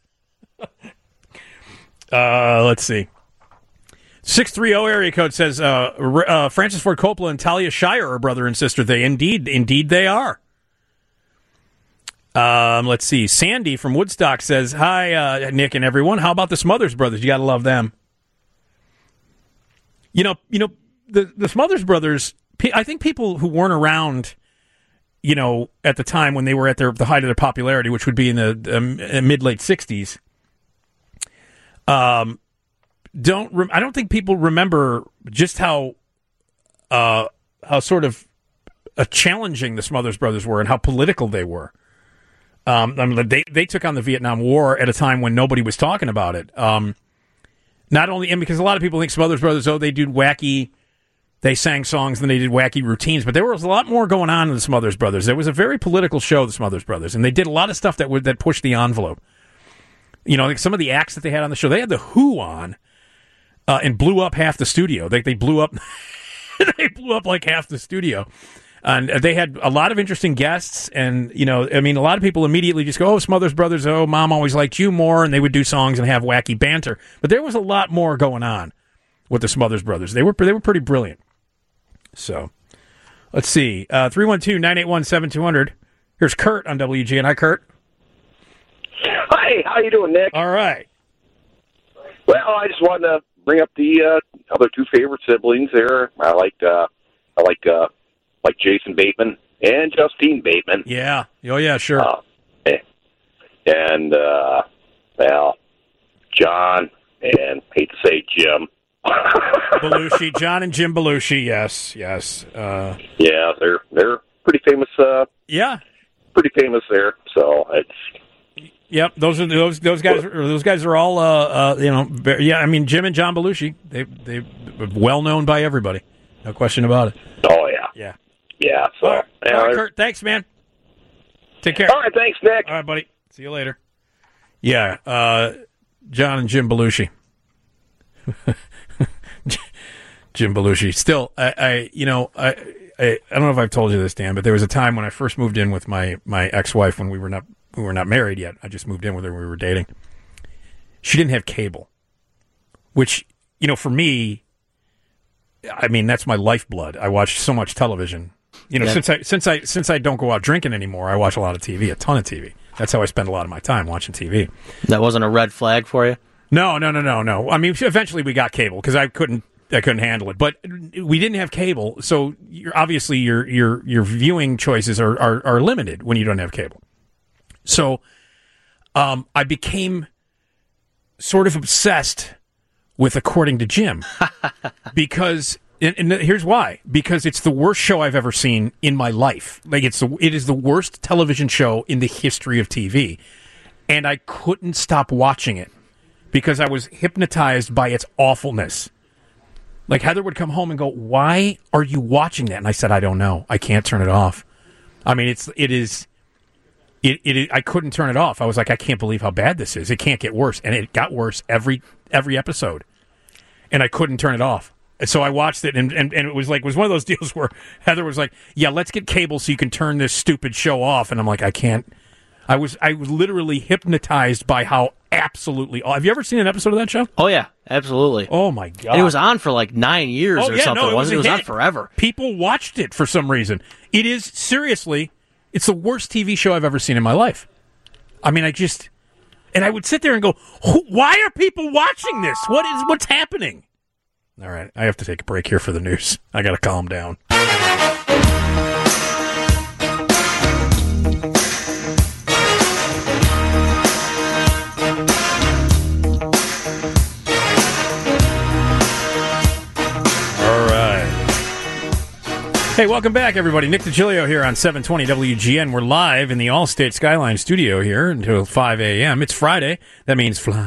Let's see. 630 area code says Francis Ford Coppola and Talia Shire are brother and sister. They indeed they are. Let's see. Sandy from Woodstock says, hi, Nick and everyone. How about the Smothers Brothers? You got to love them. You know, the Smothers Brothers, I think people who weren't around, at the time when they were at the height of their popularity, which would be in the mid-late 60s, I don't think people remember just how sort of challenging the Smothers Brothers were and how political they were. They took on the Vietnam War at a time when nobody was talking about it. Not only, and because a lot of people think Smothers Brothers, they sang songs and they did wacky routines, but there was a lot more going on in the Smothers Brothers. There was a very political show, the Smothers Brothers, and they did a lot of stuff that pushed the envelope. Like some of the acts that they had on the show, they had the Who on, and blew up half the studio. They blew up, like half the studio, and they had a lot of interesting guests. And a lot of people immediately just go, "Oh, Smothers Brothers! Oh, Mom always liked you more," and they would do songs and have wacky banter. But there was a lot more going on with the Smothers Brothers. They were pretty brilliant. So, let's see, 312-981-7200. Here's Kurt on WGN. Hi, Kurt. Hi, how you doing, Nick? All right. Well, I just wanted to bring up the other two favorite siblings there. I like Jason Bateman and Justine Bateman. Yeah. Oh, yeah, sure. And John, and hate to say Jim. Belushi, John and Jim Belushi. Yes. Yeah, they're pretty famous. Yeah. Pretty famous there. So it's. Yep, those guys. Those guys are all, yeah. I mean, Jim and John Belushi. They well known by everybody. No question about it. Oh yeah. So, all right, Kurt. Thanks, man. Take care. All right, thanks, Nick. All right, buddy. See you later. Yeah, John and Jim Belushi. Jim Belushi. Still, I don't know if I've told you this, Dan, but there was a time when I first moved in with my ex-wife when we were not married yet. I just moved in with her when we were dating. She didn't have cable, which, for me, I mean, that's my lifeblood. I watch so much television. Since I don't go out drinking anymore, I watch a lot of TV, a ton of TV. That's how I spend a lot of my time, watching TV. That wasn't a red flag for you? No. I mean, eventually we got cable because I couldn't handle it, but we didn't have cable, so obviously your viewing choices are limited when you don't have cable. So I became sort of obsessed with According to Jim because, and here's why, because it's the worst show I've ever seen in my life. Like it is the worst television show in the history of TV, and I couldn't stop watching it because I was hypnotized by its awfulness. Like Heather would come home and go, "Why are you watching that?" And I said, "I don't know. I can't turn it off." I mean, it is. I couldn't turn it off. I was like, I can't believe how bad this is. It can't get worse, and it got worse every episode, and I couldn't turn it off. So I watched it, and it was one of those deals where Heather was like, "Yeah, let's get cable so you can turn this stupid show off," and I'm like, I can't. I was literally hypnotized by how absolutely. Have you ever seen an episode of that show? Oh yeah, absolutely. Oh my god! And it was on for like 9 years or something. No, it was on forever. People watched it for some reason. It is seriously. It's the worst TV show I've ever seen in my life. I mean, and I would sit there and go, why are people watching this? What's happening? All right, I have to take a break here for the news. I got to calm down. Hey, welcome back, everybody. Nick DiGilio here on 720 WGN. We're live in the Allstate Skyline studio here until 5 a.m. It's Friday. That means fly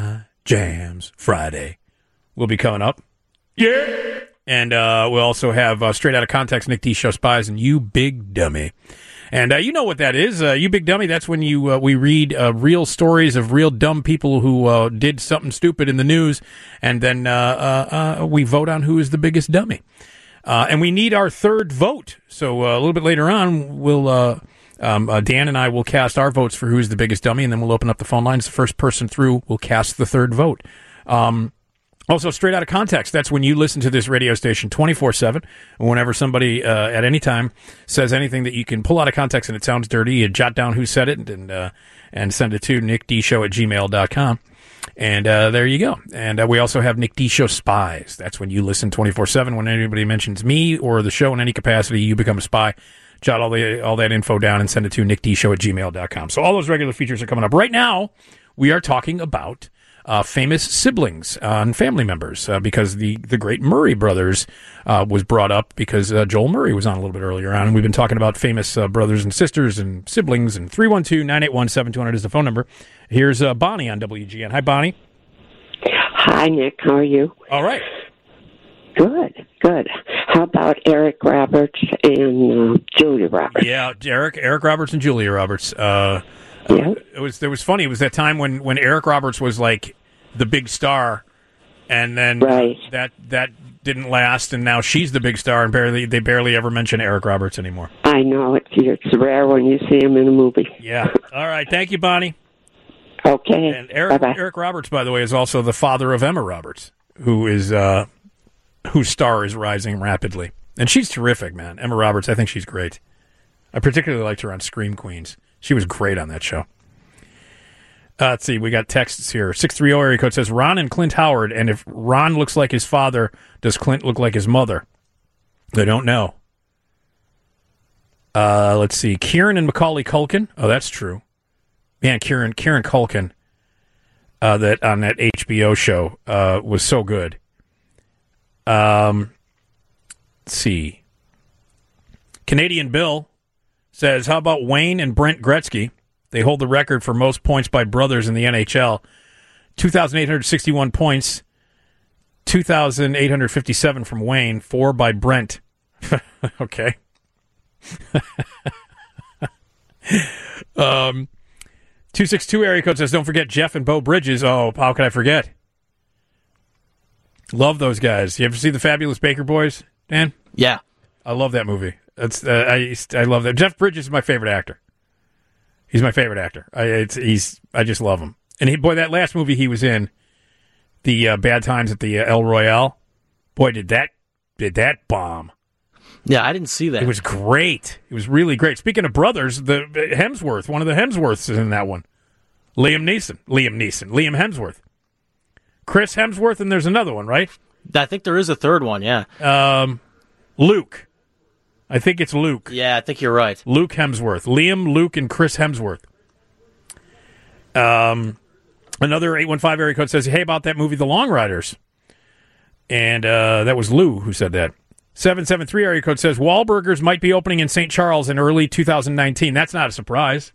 Jams Friday will be coming up. Yeah. And we'll also have Straight Outta Context, Nick D. Show Spies, and You Big Dummy. And you know what that is. You Big Dummy, that's when we read real stories of real dumb people who did something stupid in the news, and then we vote on who is the biggest dummy. And we need our third vote. So a little bit later on, we'll Dan and I will cast our votes for who's the biggest dummy, and then we'll open up the phone lines. The first person through will cast the third vote. Also, Straight Outta Context, that's when you listen to this radio station 24/7. Whenever somebody at any time says anything that you can pull out of context and it sounds dirty, you jot down who said it and send it to nickdshow@gmail.com. And there you go. And we also have Nick D. Show Spies. That's when you listen 24/7. When anybody mentions me or the show in any capacity, you become a spy. Jot all that info down and send it to nickdshow@gmail.com. So all those regular features are coming up. Right now, we are talking about famous siblings and family members because the great Murray brothers was brought up because Joel Murray was on a little bit earlier on, and we've been talking about famous brothers and sisters and siblings, and 312-981-7200 is the phone number. Here's Bonnie on WGN. Hi, Bonnie. Hi, Nick. How are you? All right. Good. How about Eric Roberts and Julia Roberts? Yeah, Eric Roberts and Julia Roberts. Yeah. It was funny. It was that time when Eric Roberts was like the big star, and then that didn't last, and now she's the big star, and they barely ever mention Eric Roberts anymore. I know it's rare when you see him in a movie. Yeah. All right. Thank you, Bonnie. Okay. And Eric Roberts, by the way, is also the father of Emma Roberts, whose star is rising rapidly, and she's terrific, man. Emma Roberts, I think she's great. I particularly liked her on Scream Queens. She was great on that show. Let's see. We got texts here. 630 area code says Ron and Clint Howard. And if Ron looks like his father, does Clint look like his mother? They don't know. Let's see. Kieran and Macaulay Culkin. Oh, that's true. Man, Kieran Culkin that on that HBO show was so good. Let's see. Canadian Bill says, how about Wayne and Brent Gretzky? They hold the record for most points by brothers in the NHL. 2,861 points, 2,857 from Wayne, 4 by Brent. Okay. 262 area code says, don't forget Jeff and Beau Bridges. Oh, how could I forget? Love those guys. You ever see The Fabulous Baker Boys, Dan? Yeah. I love that movie. It's I love that. Jeff Bridges is my favorite actor. He's my favorite actor. I just love him. And that last movie he was in, the Bad Times at the El Royale, boy, did that bomb. Yeah, I didn't see that. It was great. It was really great. Speaking of brothers, one of the Hemsworths is in that one. Liam Hemsworth. Chris Hemsworth, and there's another one, right? I think there is a third one, yeah. Luke. I think it's Luke. Yeah, I think you're right. Luke Hemsworth. Liam, Luke, and Chris Hemsworth. Another 815 area code says, hey, about that movie, The Long Riders. And that was Lou who said that. 773 area code says, Wahlburgers might be opening in St. Charles in early 2019. That's not a surprise.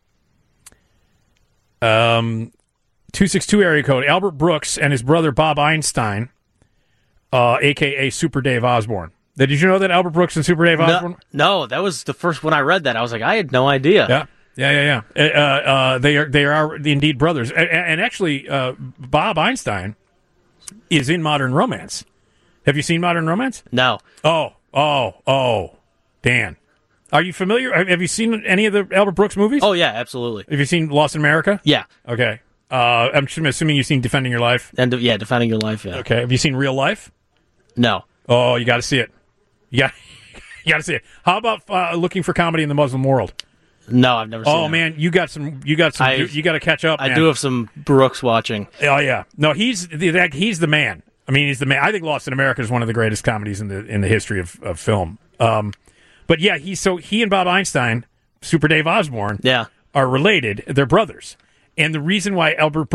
262 area code, Albert Brooks and his brother Bob Einstein, a.k.a. Super Dave Osborne. Did you know that Albert Brooks and Super Dave Osborne? No, that was the first when I read that. I was like, I had no idea. Yeah. They are indeed brothers. And actually, Bob Einstein is in Modern Romance. Have you seen Modern Romance? No. Oh, Dan. Are you familiar? Have you seen any of the Albert Brooks movies? Oh, yeah, absolutely. Have you seen Lost in America? Yeah. Okay. I'm assuming you've seen Defending Your Life? Defending Your Life, yeah. Okay. Have you seen Real Life? No. Oh, you got to see it. You got to see it. How about Looking for Comedy in the Muslim World? No, I've never seen it. Oh, man, you got to catch up, man. I do have some Brooks watching. Oh, yeah. No, he's the man. I mean, he's the man. I think Lost in America is one of the greatest comedies in the history of film. But yeah, he and Bob Einstein, Super Dave Osborne, are related. They're brothers. And the reason why Albert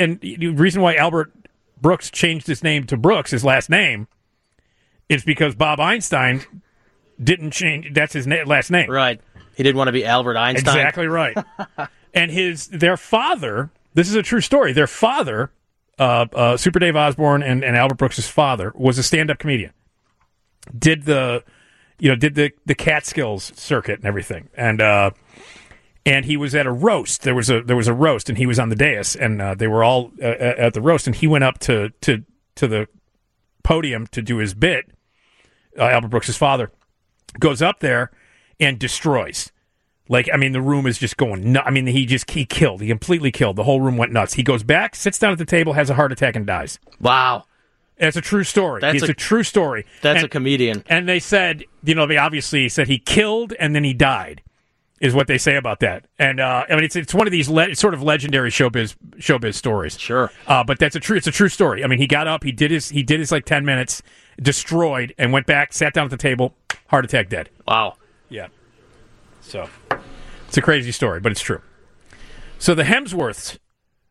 Brooks changed his name to Brooks, his last name, is because Bob Einstein didn't change. That's his last name. Right. He didn't want to be Albert Einstein. Exactly right. And their father, this is a true story, their father Super Dave Osborne and Albert Brooks' father, was a stand-up comedian. Did the Catskills circuit and everything, and he was at a roast. There was a roast, and he was on the dais, and they were all at the roast, and he went up to the podium to do his bit. Albert Brooks' father goes up there and destroys. Like, I mean, the room is just going nuts. I mean, he killed. He completely killed. The whole room went nuts. He goes back, sits down at the table, has a heart attack, and dies. Wow. It's a true story. It's a true story. That's a comedian. And they said, they obviously said he killed and then he died, is what they say about that. And I mean, it's one of these sort of legendary showbiz stories. Sure. But it's a true story. I mean, he got up, he did his like 10 minutes, destroyed, and went back, sat down at the table, heart attack, dead. Wow. Yeah. So it's a crazy story, but it's true. So the Hemsworths,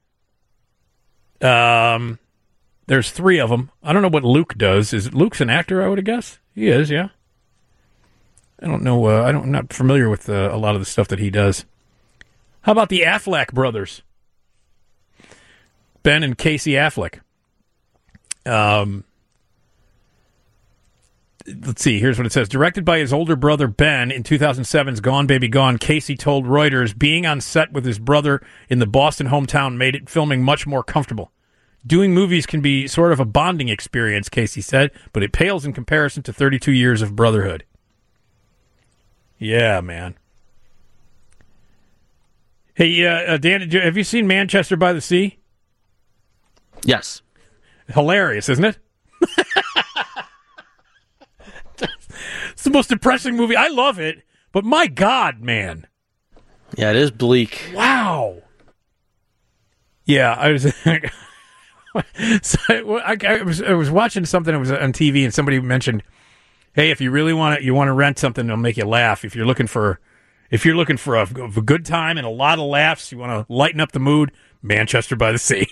there's 3 of them. I don't know what Luke does. Luke's an actor, I would guess? He is, yeah. I don't know. I'm not familiar with a lot of the stuff that he does. How about the Affleck brothers? Ben and Casey Affleck. Let's see. Here's what it says. Directed by his older brother, Ben, in 2007's Gone Baby Gone, Casey told Reuters being on set with his brother in the Boston hometown made it filming much more comfortable. Doing movies can be sort of a bonding experience, Casey said, but it pales in comparison to 32 years of brotherhood. Yeah, man. Hey, Dan, have you seen Manchester by the Sea? Yes. Hilarious, isn't it? It's the most depressing movie. I love it, but my God, man. Yeah, it is bleak. Wow. Yeah, I was... So I was watching something that was on TV, and somebody mentioned, "Hey, if you really want to rent something that'll make you laugh. If you're looking for a good time and a lot of laughs, you want to lighten up the mood, Manchester by the Sea."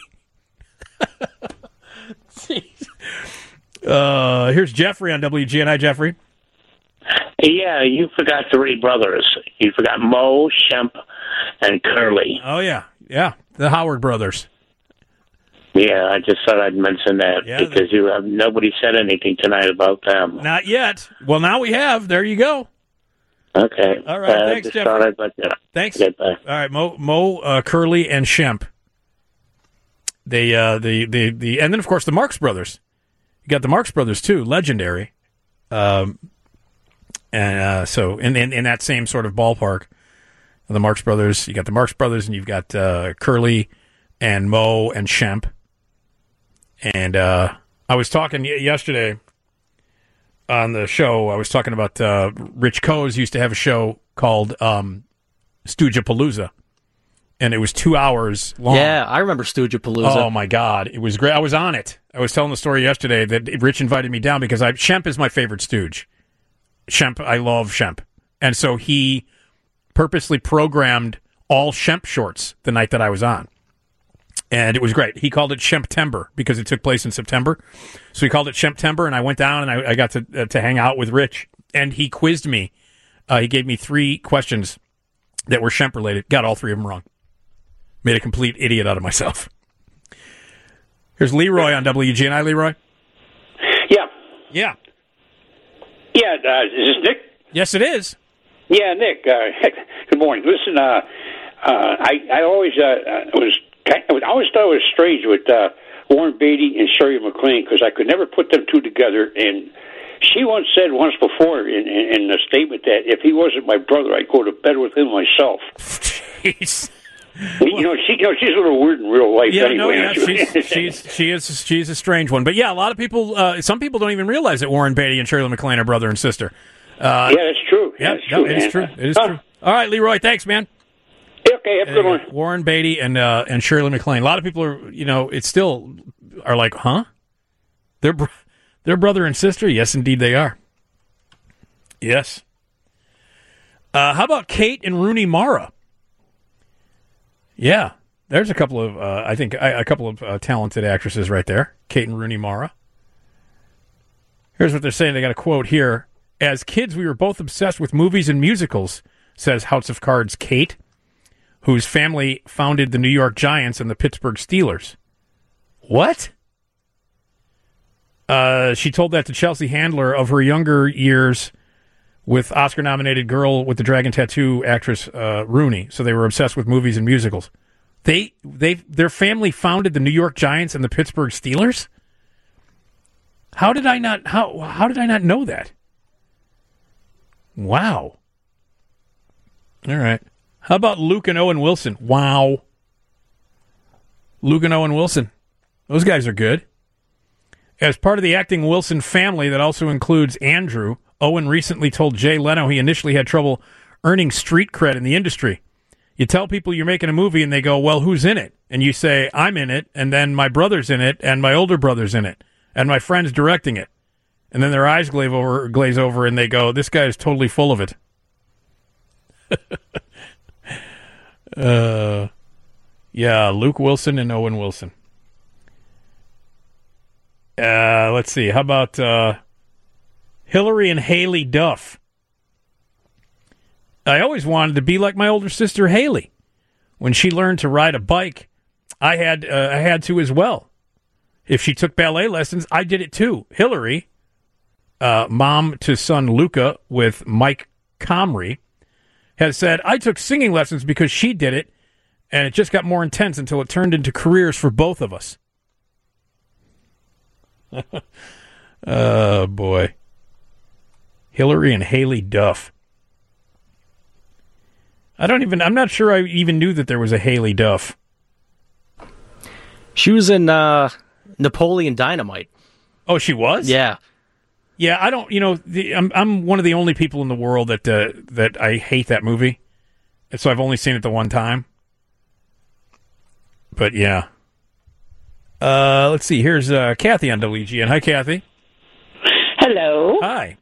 Here's Jeffrey on WGN. Hi, Jeffrey. Yeah, you forgot 3 brothers. You forgot Mo, Shemp, and Curly. Oh yeah, the Howard brothers. Yeah, I just thought I'd mention that because nobody said anything tonight about them. Not yet. Well, now we have. There you go. Okay. All right. Thanks, Jeffrey. Thanks. Okay, bye. All right, Mo, Curly, and Shemp. They and then of course the Marx Brothers. You got the Marx Brothers too, legendary. So in that same sort of ballpark, the Marx Brothers. You got the Marx Brothers, and you've got Curly and Mo and Shemp. And I was talking yesterday on the show. I was talking about Rich Coase used to have a show called Stoogapalooza, and it was 2 hours long. Yeah, I remember Stoogapalooza. Oh my God, it was great. I was on it. I was telling the story yesterday that Rich invited me down because Shemp is my favorite Stooge. Shemp, I love Shemp, and so he purposely programmed all Shemp shorts the night that I was on. And it was great. He called it Shemptember because it took place in September. So he called it Shemptember, and I went down and I got to hang out with Rich. And he quizzed me. He gave me 3 questions that were Shemp-related. Got all 3 of them wrong. Made a complete idiot out of myself. Here's Leroy on WGN. Hi, Leroy. Yeah. Yeah. Yeah, is this Nick? Yes, it is. Yeah, Nick. Good morning. Listen, I always I always thought it was strange with Warren Beatty and Shirley MacLaine because I could never put them 2 together. And she once said once before in a statement that if he wasn't my brother, I'd go to bed with him myself. Jeez. She's a little weird in real life. Yeah, anyway. no, yeah, she's a strange one. But yeah, a lot of people, some people don't even realize that Warren Beatty and Shirley MacLaine are brother and sister. Yeah, that's true. Yeah, it is true. It is true. All right, Leroy, thanks, man. Okay, have a good one. Warren Beatty and shirley MacLaine. A lot of people are, it's still are like, huh? They're brother and sister? Yes, indeed they are. Yes. How about Kate and Rooney Mara? Yeah, there's a couple of, a couple of talented actresses right there. Kate and Rooney Mara. Here's what they're saying. They got a quote here. As kids, we were both obsessed with movies and musicals, says House of Cards' Kate, whose family founded the New York Giants and the Pittsburgh Steelers. What? She told that to Chelsea Handler of her younger years with Oscar-nominated Girl with the Dragon Tattoo actress Rooney. So they were obsessed with movies and musicals. Their family founded the New York Giants and the Pittsburgh Steelers? How did I not know that? Wow. All right. How about Luke and Owen Wilson? Wow. Luke and Owen Wilson. Those guys are good. As part of the acting Wilson family that also includes Andrew, Owen recently told Jay Leno he initially had trouble earning street cred in the industry. You tell people you're making a movie and they go, well, who's in it? And you say, I'm in it, and then my brother's in it, and my older brother's in it, and my friend's directing it. And then their eyes glaze over and they go, this guy is totally full of it. Yeah, Luke Wilson and Owen Wilson. Let's see. How about Hillary and Haley Duff? I always wanted to be like my older sister Haley. When she learned to ride a bike, I had to as well. If she took ballet lessons, I did it too. Hillary, mom to son Luca with Mike Comrie, has said, I took singing lessons because she did it, and it just got more intense until it turned into careers for both of us. Oh, boy. Hillary and Haley Duff. I'm not sure I even knew that there was a Haley Duff. She was in Napoleon Dynamite. Oh, she was? Yeah. Yeah, I don't, I'm one of the only people in the world that I hate that movie. And so I've only seen it the one time. But yeah. Let's see. Here's Kathy on WGN. Hi, Kathy. Hello. Hi.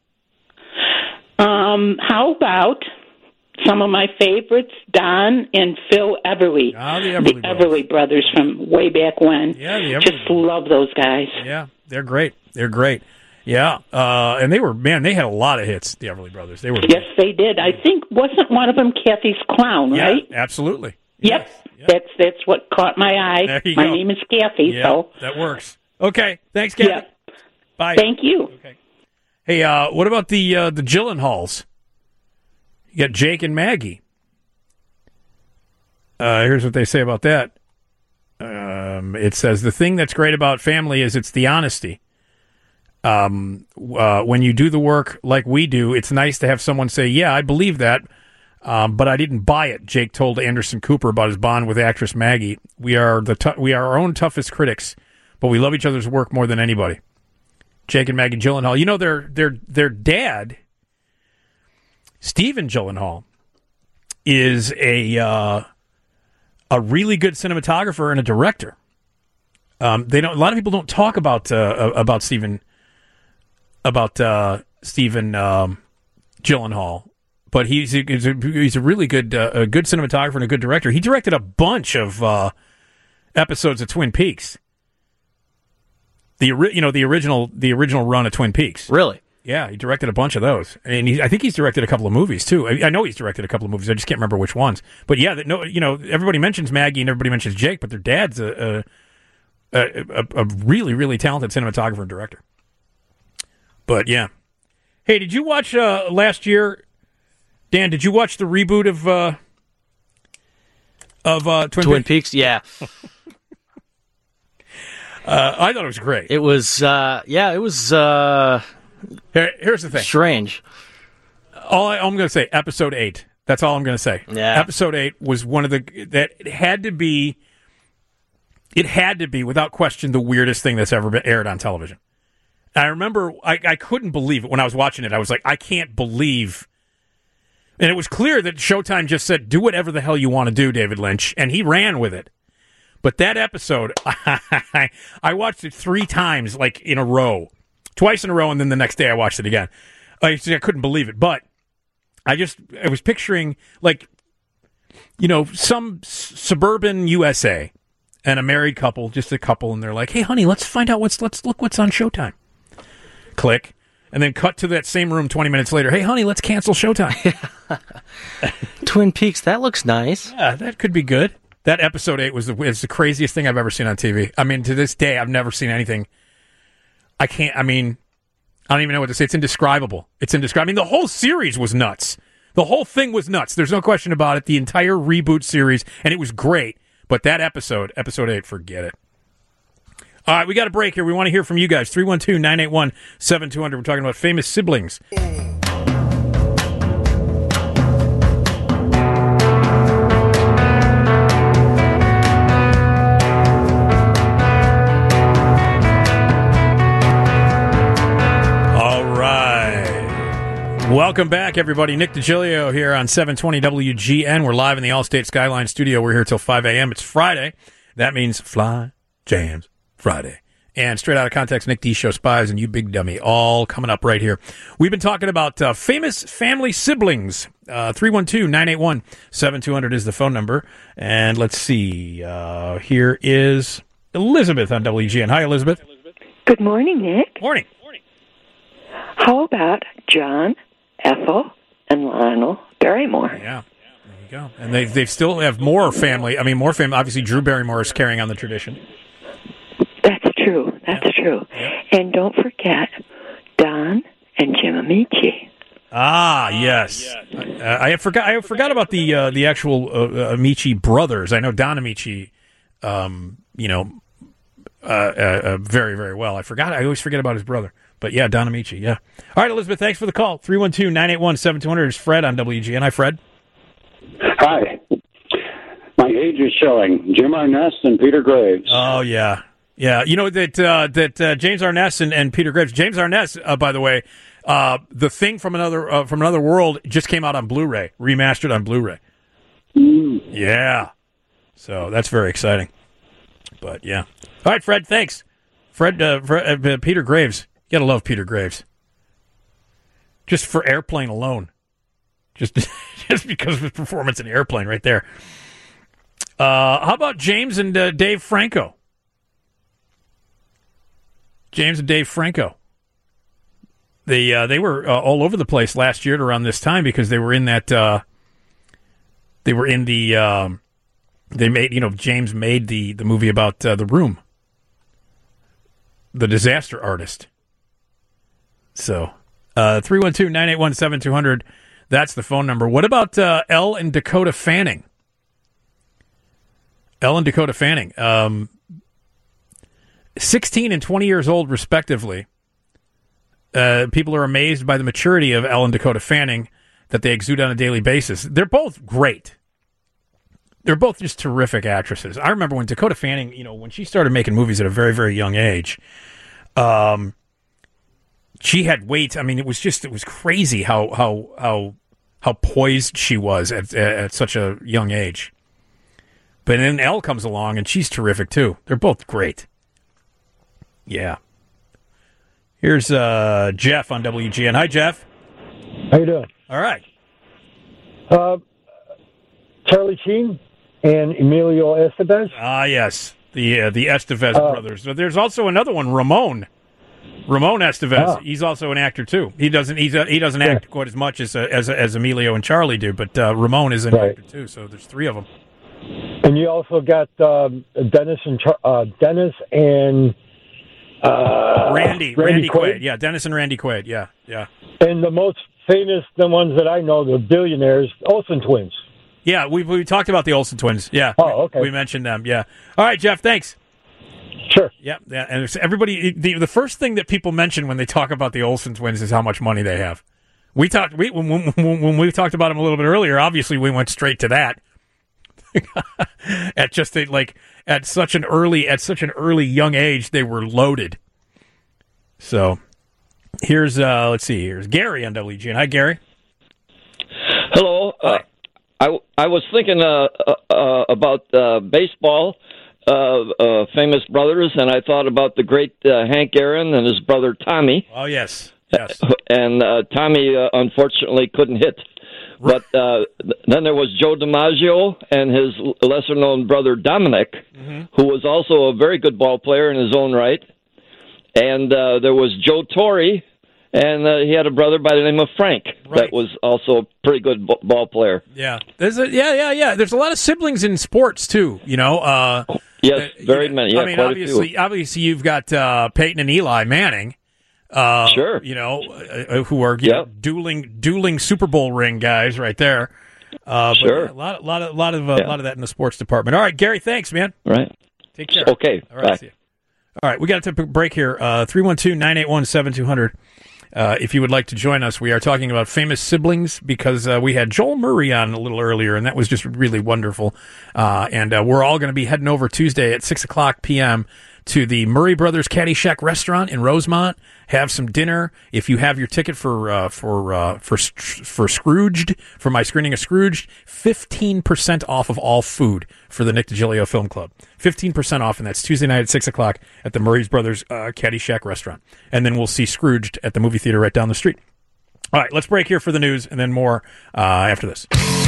How about some of my favorites, Don and Phil Everly. The Everly brothers from way back when. Yeah, the Everly Just love those guys. Yeah, they're great. They're great. Yeah, and they had a lot of hits, the Everly brothers. They were. Yes, they did. I think, wasn't one of them Kathy's Clown, right? Yeah, absolutely. Yep. That's what caught my eye. There you my go. name is Kathy, so. That works. Okay, thanks, Kathy. Yep. Bye. Thank you. Okay. Hey, what about the Gyllenhaals? You got Jake and Maggie. Here's what they say about that. It says, the thing that's great about family is it's the honesty. When you do the work like we do, it's nice to have someone say, yeah, I believe that, but I didn't buy it, Jake told Anderson Cooper about his bond with actress Maggie. We are our own toughest critics, but we love each other's work more than anybody. Jake and Maggie Gyllenhaal. You know, their dad, Stephen Gyllenhaal, is a really good cinematographer and a director. A lot of people don't talk about Stephen Gyllenhaal, but he's a really good cinematographer and a good director. He directed a bunch of episodes of Twin Peaks. The original run of Twin Peaks. Really? Yeah, he directed a bunch of those, and I think he's directed a couple of movies too. I know he's directed a couple of movies. I just can't remember which ones. But yeah, everybody mentions Maggie and everybody mentions Jake, but their dad's a really, really talented cinematographer and director. But yeah, hey, did you watch last year, Dan? Did you watch the reboot of Twin Peaks? Yeah. I thought it was great. It was, it was. Here's the thing. Strange. All I'm going to say, episode 8. That's all I'm going to say. Yeah. Episode 8 was one of it had to be without question the weirdest thing that's ever been aired on television. And I remember I couldn't believe it when I was watching it. I was like, I can't believe. And it was clear that Showtime just said, do whatever the hell you want to do, David Lynch. And he ran with it. But that episode, I watched it 3 times, like in a row. Twice in a row, and then the next day I watched it again. I couldn't believe it. But I was picturing, like, some suburban USA and a married couple, just a couple, and they're like, hey, honey, let's look what's on Showtime. Click. And then cut to that same room 20 minutes later. Hey, honey, let's cancel Showtime. Twin Peaks, that looks nice. Yeah, that could be good. That episode 8 was the craziest thing I've ever seen on TV. I mean, to this day, I've never seen anything. I don't even know what to say. It's indescribable. I mean, the whole series was nuts. The whole thing was nuts. There's no question about it. The entire reboot series, and it was great. But that episode 8, forget it. All right, we got a break here. We want to hear from you guys. 312-981-7200. We're talking about famous siblings. Welcome back, everybody. Nick DiGilio here on 720 WGN. We're live in the Allstate Skyline studio. We're here till 5 a.m. It's Friday. That means Fly Jams Friday. And straight out of context, Nick D. Show Spies and You Big Dummy, all coming up right here. We've been talking about famous family siblings. 312-981-7200 is the phone number. And let's see. Here is Elizabeth on WGN. Hi, Elizabeth. Good morning, Nick. Morning. How about John, Ethel, and Lionel Barrymore? Yeah, there you go. And they still have more family. I mean, more family. Obviously, Drew Barrymore is carrying on the tradition. That's true. True. And don't forget Don and Jim Amici. Ah, yes. I forgot about the actual Amici brothers. I know Don Amici, very, very well. I always forget about his brother. But yeah, Don Amici, yeah. All right, Elizabeth, thanks for the call. 312-981-7200 is Fred on WGN. Hi, Fred. Hi. My age is showing. Jim Arness and Peter Graves. Oh, yeah. Yeah, you know that James Arness and Peter Graves. James Arness, by the way, The Thing from Another World just came out on Blu-ray, remastered on Blu-ray. Yeah. So that's very exciting. But, yeah. All right, Fred, thanks. Peter Graves. You gotta love Peter Graves. Just for Airplane alone. Just because of his performance in Airplane right there. How about James and Dave Franco? James and Dave Franco. They were all over the place last year around this time because they were in that. James made the movie about The Room, the disaster artist. So, 312-981-7200. That's the phone number. What about Elle and Dakota Fanning? Elle and Dakota Fanning, 16 and 20 years old, respectively. People are amazed by the maturity of Elle and Dakota Fanning that they exude on a daily basis. They're both great. They're both just terrific actresses. I remember when Dakota Fanning, when she started making movies at a very, very young age, she had weight. I mean, it was crazy how poised she was at such a young age. But then Elle comes along, and she's terrific, too. They're both great. Yeah. Here's Jeff on WGN. Hi, Jeff. How you doing? All right. Charlie Sheen and Emilio Estevez. Ah, yes. The Estevez brothers. There's also another one, Ramon Estevez. He's also an actor, too. He doesn't act quite as much as Emilio and Charlie do, but Ramon is an actor, too. So there's three of them. And you also got Dennis and Randy Quaid. Yeah, Dennis and Randy Quaid. Yeah. And the most famous, the ones that I know, the billionaires, Olsen twins. Yeah, we talked about the Olsen twins. Yeah. Oh, okay. We mentioned them. Yeah. All right, Jeff. Thanks. Sure. Yeah. And it's everybody. The first thing that people mention when they talk about the Olsen twins is how much money they have. When we talked about them a little bit earlier, obviously we went straight to that. At such an early young age, they were loaded. So here's here's Gary on WGN. Hi, Gary. Hello. I was thinking about baseball, famous brothers, and I thought about the great Hank Aaron and his brother Tommy. Oh yes. And Tommy unfortunately couldn't hit. But then there was Joe DiMaggio and his lesser-known brother Dominic, who was also a very good ball player in his own right. And there was Joe Torre, and he had a brother by the name of Frank. that was also a pretty good ball player. Yeah. There's a lot of siblings in sports too, you know. Yes, very many. Yeah, I mean, quite a few. obviously you've got Peyton and Eli Manning. Sure. You know, who are dueling Super Bowl ring guys right there. Sure. A lot of that in the sports department. All right, Gary, thanks, man. Right. Take care. Okay. All right. Bye. See you. All right, we got to take a break here. 312-981-7200. If you would like to join us, we are talking about famous siblings because we had Joel Murray on a little earlier, and that was just really wonderful. And we're all going to be heading over Tuesday at 6:00 p.m. to the Murray Brothers Caddyshack restaurant in Rosemont. Have some dinner. If you have your ticket for Scrooged, for my screening of Scrooged, 15% off of all food for the Nick DiGilio Film Club. 15% off, and that's Tuesday night at 6:00 at the Murray Brothers Caddyshack restaurant. And then we'll see Scrooged at the movie theater right down the street. All right, let's break here for the news, and then more after this.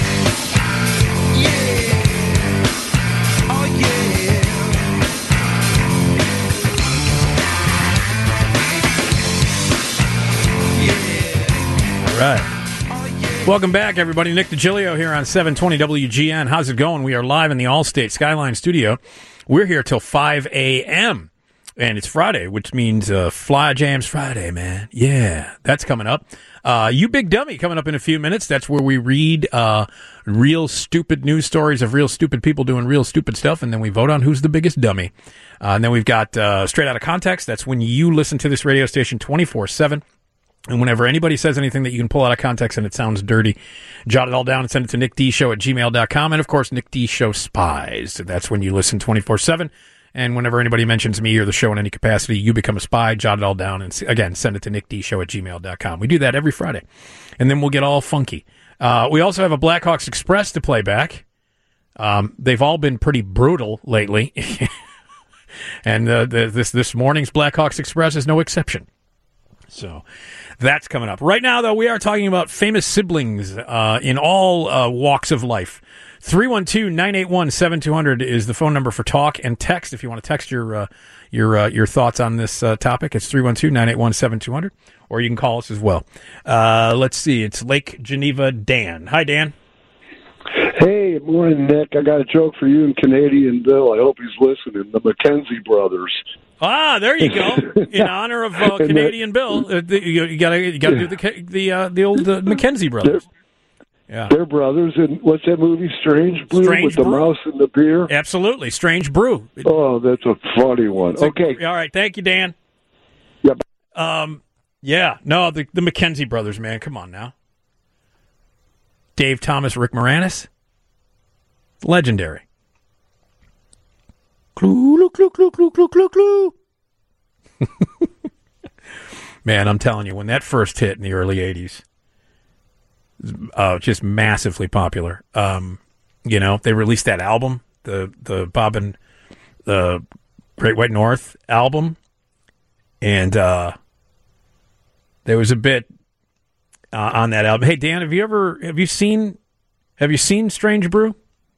All right. Welcome back, everybody. Nick DiGilio here on 720 WGN. How's it going? We are live in the Allstate Skyline studio. We're here till 5 a.m., and it's Friday, which means Fly Jams Friday, man. Yeah, that's coming up. You Big Dummy coming up in a few minutes. That's where we read real stupid news stories of real stupid people doing real stupid stuff, and then we vote on who's the biggest dummy. And then we've got Straight Out of Context. That's when you listen to this radio station 24/7. And whenever anybody says anything that you can pull out of context and it sounds dirty, jot it all down and send it to nickdshow@gmail.com. And, of course, Nick D Show Spies. That's when you listen 24/7. And whenever anybody mentions me or the show in any capacity, you become a spy. Jot it all down. And, again, send it to nickdshow@gmail.com. We do that every Friday. And then we'll get all funky. We also have a Blackhawks Express to play back. They've all been pretty brutal lately. And this morning's Blackhawks Express is no exception. So that's coming up. Right now, though, we are talking about famous siblings in all walks of life. 312-981-7200 is the phone number for talk and text. If you want to text your thoughts on this topic, it's 312-981-7200, or you can call us as well. Let's see. It's Lake Geneva Dan. Hi, Dan. Hey, morning, Nick. I got a joke for you and Canadian Bill. I hope he's listening. The McKenzie brothers. Ah, there you go. In honor of Canadian Bill, you got to do the old McKenzie brothers. Yeah, they're brothers. And what's that movie, Strange Brew, with the mouse and the beer? Absolutely, Strange Brew. Oh, that's a funny one. Okay, all right. Thank you, Dan. Yep. Yeah. No, the McKenzie brothers, man. Come on now. Dave Thomas, Rick Moranis, legendary. Clue, clue, clue, clue, clue, clue, clue. Man, I'm telling you, when that first hit in the early 80s, just massively popular. You know, they released that album, the Bob and the Great White North album, and there was a bit on that album. Hey, Dan, have you seen Strange Brew?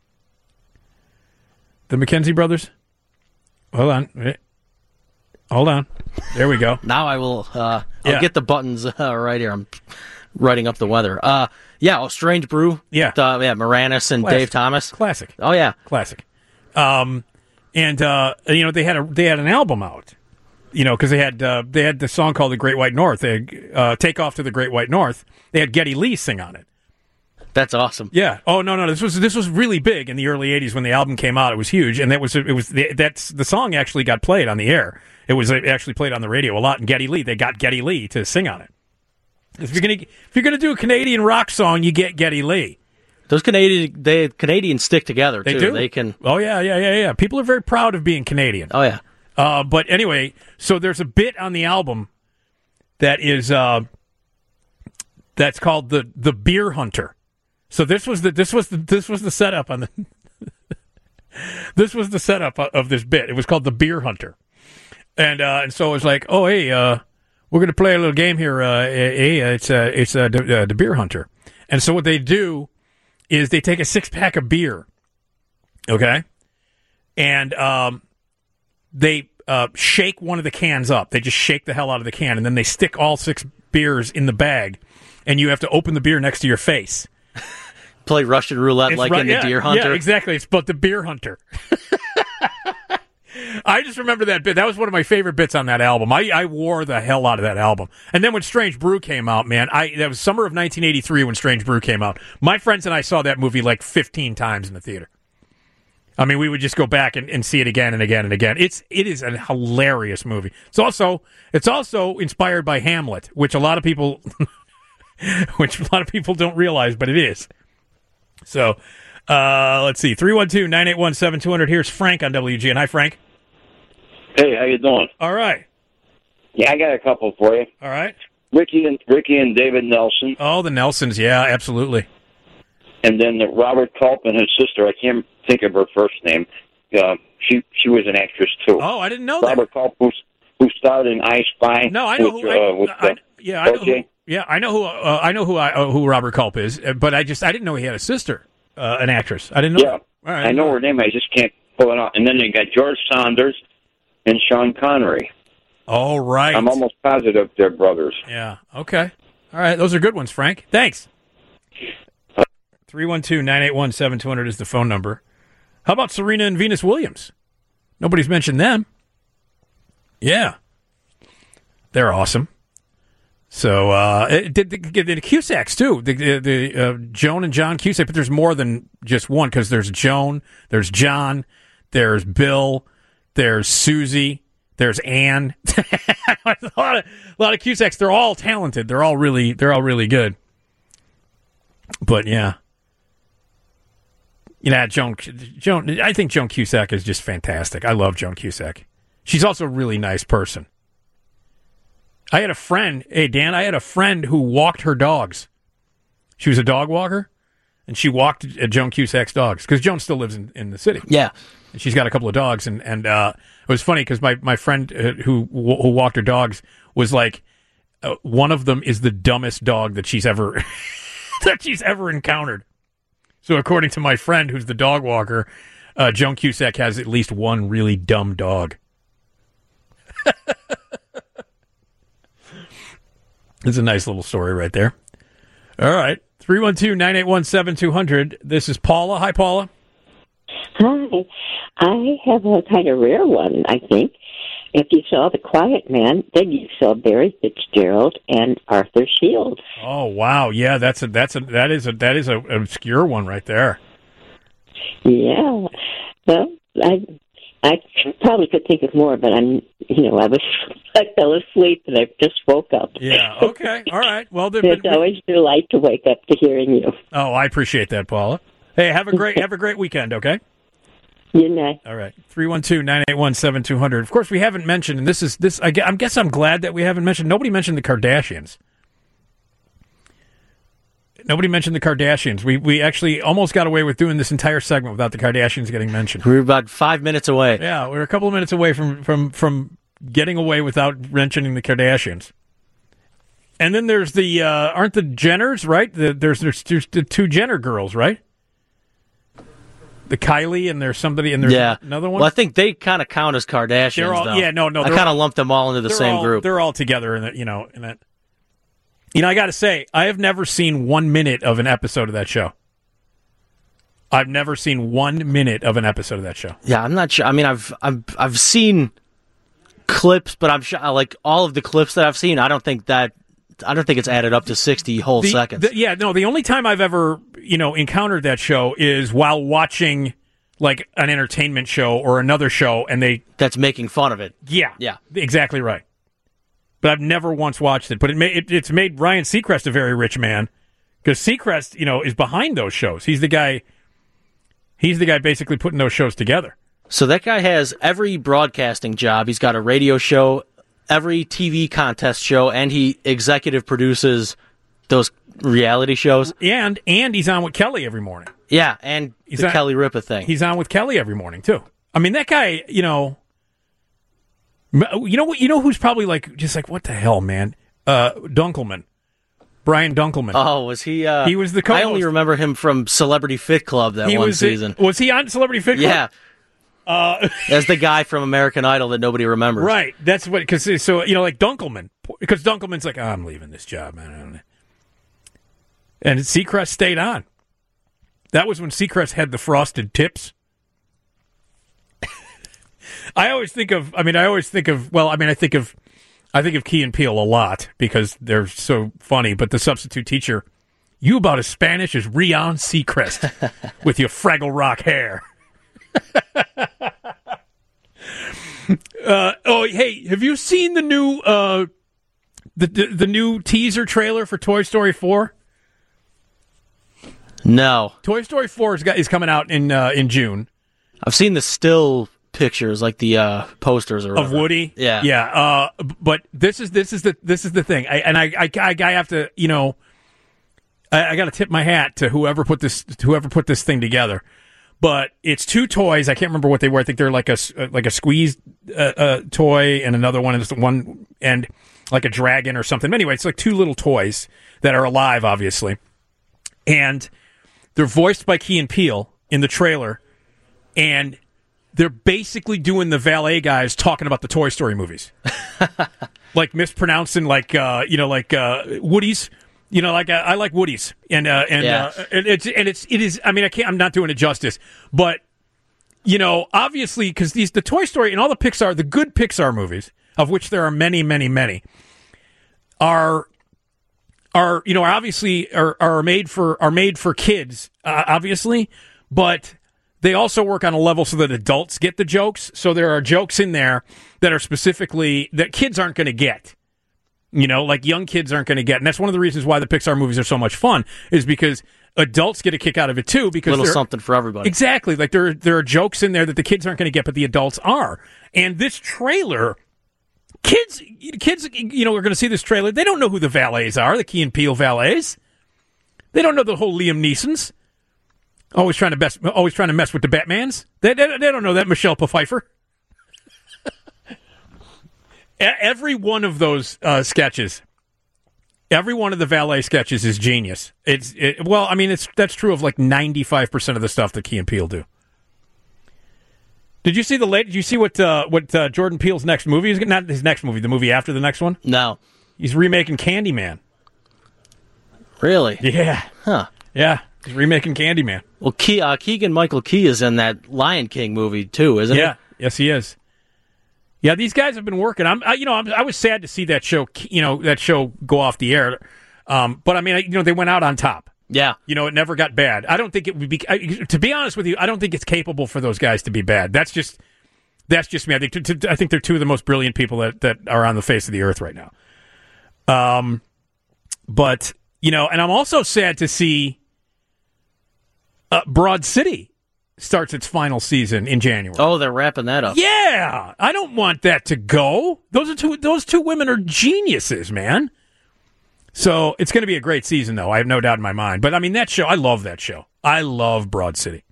The McKenzie brothers? Hold on. There we go. Now I will. I'll get the buttons right here. I'm writing up the weather. Strange Brew. Yeah, Moranis and Dave Thomas. Classic. Oh yeah, classic. And they had an album out. You know, because they had the song called "The Great White North." They had, "Take Off to the Great White North." They had Geddy Lee sing on it. That's awesome. Yeah. Oh no. This was really big in the early '80s when the album came out. It was huge, and the song actually got played on the air. It was actually played on the radio a lot. And Geddy Lee, they got Geddy Lee to sing on it. If you're gonna do a Canadian rock song, you get Geddy Lee. Those Canadians stick together too. They do. They can. Oh yeah. People are very proud of being Canadian. Oh yeah. But anyway, so there's a bit on the album that is that's called the Beer Hunter. So this was the setup on the this was the setup of this bit. It was called the Beer Hunter, and so it was like, oh hey, we're gonna play a little game here. It's the Beer Hunter, and so what they do is they take a 6-pack of beer, okay, and they shake one of the cans up. They just shake the hell out of the can, and then they stick all 6 beers in the bag. and you have to open the beer next to your face. Play Russian roulette It's like right- in the yeah, Deer Hunter. Yeah, exactly. It's about the beer hunter. I just remember that bit. That was one of my favorite bits on that album. I wore the hell out of that album. And then when Strange Brew came out, man, that was summer of 1983 when Strange Brew came out. My friends and I saw that movie like 15 times in the theater. I mean, we would just go back and see it again and again and again. It is a hilarious movie. It's also inspired by Hamlet, which a lot of people don't realize, but it is. So, let's see. 312-981-7200. Here's Frank on WGN. Hi, Frank. Hey, how you doing? All right. Yeah, I got a couple for you. All right. Ricky and David Nelson. Oh, the Nelsons. Yeah, absolutely. And then Robert Culp and his sister. I can't think of her first name. She was an actress too. Oh, I didn't know Robert Culp, who starred in I Spy. No, I know I know who Robert Culp is, but I didn't know he had a sister, an actress. I didn't know. Yeah, All right. I know her name. I just can't pull it out. And then they got George Saunders and Sean Connery. All right. I'm almost positive they're brothers. Yeah. Okay. All right. Those are good ones, Frank. Thanks. 312-981-7200 is the phone number. How about Serena and Venus Williams? Nobody's mentioned them. Yeah. They're awesome. So, the Cusacks, too. The Joan and John Cusack, but there's more than just one, because there's Joan, there's John, there's Bill, there's Susie, there's Anne. a lot of Cusacks. They're all talented. They're all really good. But, yeah. You know, Joan, I think Joan Cusack is just fantastic. I love Joan Cusack. She's also a really nice person. I had a friend, who walked her dogs. She was a dog walker, and she walked Joan Cusack's dogs, because Joan still lives in the city. Yeah. And she's got a couple of dogs, and it was funny, because my friend who walked her dogs was like, one of them is the dumbest dog that she's ever encountered. So according to my friend, who's the dog walker, Joan Cusack has at least one really dumb dog. It's a nice little story right there. All right. 312-981-7200. This is Paula. Hi, Paula. Hi. I have a kind of rare one, I think. If you saw The Quiet Man, then you saw Barry Fitzgerald and Arthur Shields. Oh, wow. Yeah, that is an obscure one right there. Yeah. Well, I probably could think of more, but I fell asleep and I just woke up. Yeah. Okay. All right. Well, it's always a delight to wake up to hearing you. Oh, I appreciate that, Paula. Hey, have a great weekend. Okay. Good night. All right. 312-981-7200. Of course, we haven't mentioned, and this. I guess I'm glad that we haven't mentioned. Nobody mentioned the Kardashians. Nobody mentioned the Kardashians. We actually almost got away with doing this entire segment without the Kardashians getting mentioned. We were about 5 minutes away. Yeah, we were a couple of minutes away from getting away without mentioning the Kardashians. And then there's the aren't the Jenners, right? There's the two Jenner girls, right? The Kylie, and there's somebody, and there's another one. Well, I think they kind of count as Kardashians. They're all, though. Yeah, no. I kind of lumped them all into the same group. They're all together in that, in that. I got to say, I have never seen 1 minute of an episode of that show. I've never seen 1 minute of an episode of that show. Yeah, I'm not sure. I mean, I've seen clips, but I'm sure, like, all of the clips that I've seen, I don't think it's added up to 60 whole seconds. The only time I've ever, encountered that show is while watching, like, an entertainment show or another show, and that's making fun of it. Yeah, exactly right. But I've never once watched it. But it's made Ryan Seacrest a very rich man, because Seacrest, is behind those shows. He's the guy basically putting those shows together. So that guy has every broadcasting job. He's got a radio show, every TV contest show, and he executive produces those reality shows. And he's on with Kelly every morning. Yeah, and the Kelly Ripa thing. He's on with Kelly every morning too. I mean, that guy, who's probably what the hell, man? Dunkelman. Brian Dunkelman. Oh, was he? He was the co-host. I only remember him from Celebrity Fit Club one season. Was he on Celebrity Fit Club? Yeah. As the guy from American Idol that nobody remembers. Right. That's what, like Dunkelman. Because Dunkelman's like, I'm leaving this job, man. And Seacrest stayed on. That was when Seacrest had the frosted tips. I think of Key and Peele a lot because they're so funny, but the substitute teacher, you about as Spanish as Rion Seacrest with your Fraggle Rock hair. Hey, have you seen the new the new teaser trailer for Toy Story 4? No. Toy Story 4 is coming out in June. I've seen the still pictures, like the posters or whatever. Of Woody. Yeah. But this is the thing. I have to, I got to tip my hat to whoever put this thing together. But it's two toys. I can't remember what they were. I think they're like a squeeze toy and another one is one and like a dragon or something. Anyway, it's like two little toys that are alive, obviously, and they're voiced by Key and Peele in the trailer, and they're basically doing the valet guys talking about the Toy Story movies, like mispronouncing Woody's. I like Woody's, and it is. I mean, I'm not doing it justice, but obviously, because the Toy Story and all the good Pixar movies, of which there are many, many, many, are obviously are made for kids, obviously, but they also work on a level so that adults get the jokes. So there are jokes in there that are specifically that kids aren't going to get. Like young kids aren't going to get. And that's one of the reasons why the Pixar movies are so much fun, is because adults get a kick out of it, too. Because little something for everybody. Exactly. Like there are jokes in there that the kids aren't going to get, but the adults are. And this trailer, kids, are going to see this trailer. They don't know who the valets are, the Key and Peele valets. They don't know the whole Liam Neesons. Always trying to mess with the Batmans. They don't know that Michelle Pfeiffer. Every one of those sketches, every one of the valet sketches is genius. That's true of like 95% of the stuff that Key and Peele do. Did you see Did you see what Jordan Peele's next movie is? Not his next movie, the movie after the next one. No, he's remaking Candyman. Really? Yeah. Huh. Yeah. He's remaking Candyman. Well, Keegan-Michael Key is in that Lion King movie too, isn't he? Yeah. Yes, he is. Yeah, these guys have been working. I was sad to see that show go off the air. But I mean, they went out on top. Yeah. It never got bad. I don't think it would be. To be honest with you, I don't think it's capable for those guys to be bad. That's just me. I think they're two of the most brilliant people that are on the face of the earth right now. But and I'm also sad to see Broad City starts its final season in January. Oh, they're wrapping that up. Yeah, I don't want that to go. Those two women are geniuses, man. So it's going to be a great season, though. I have no doubt in my mind. But I mean, that show, I love that show. I love Broad City.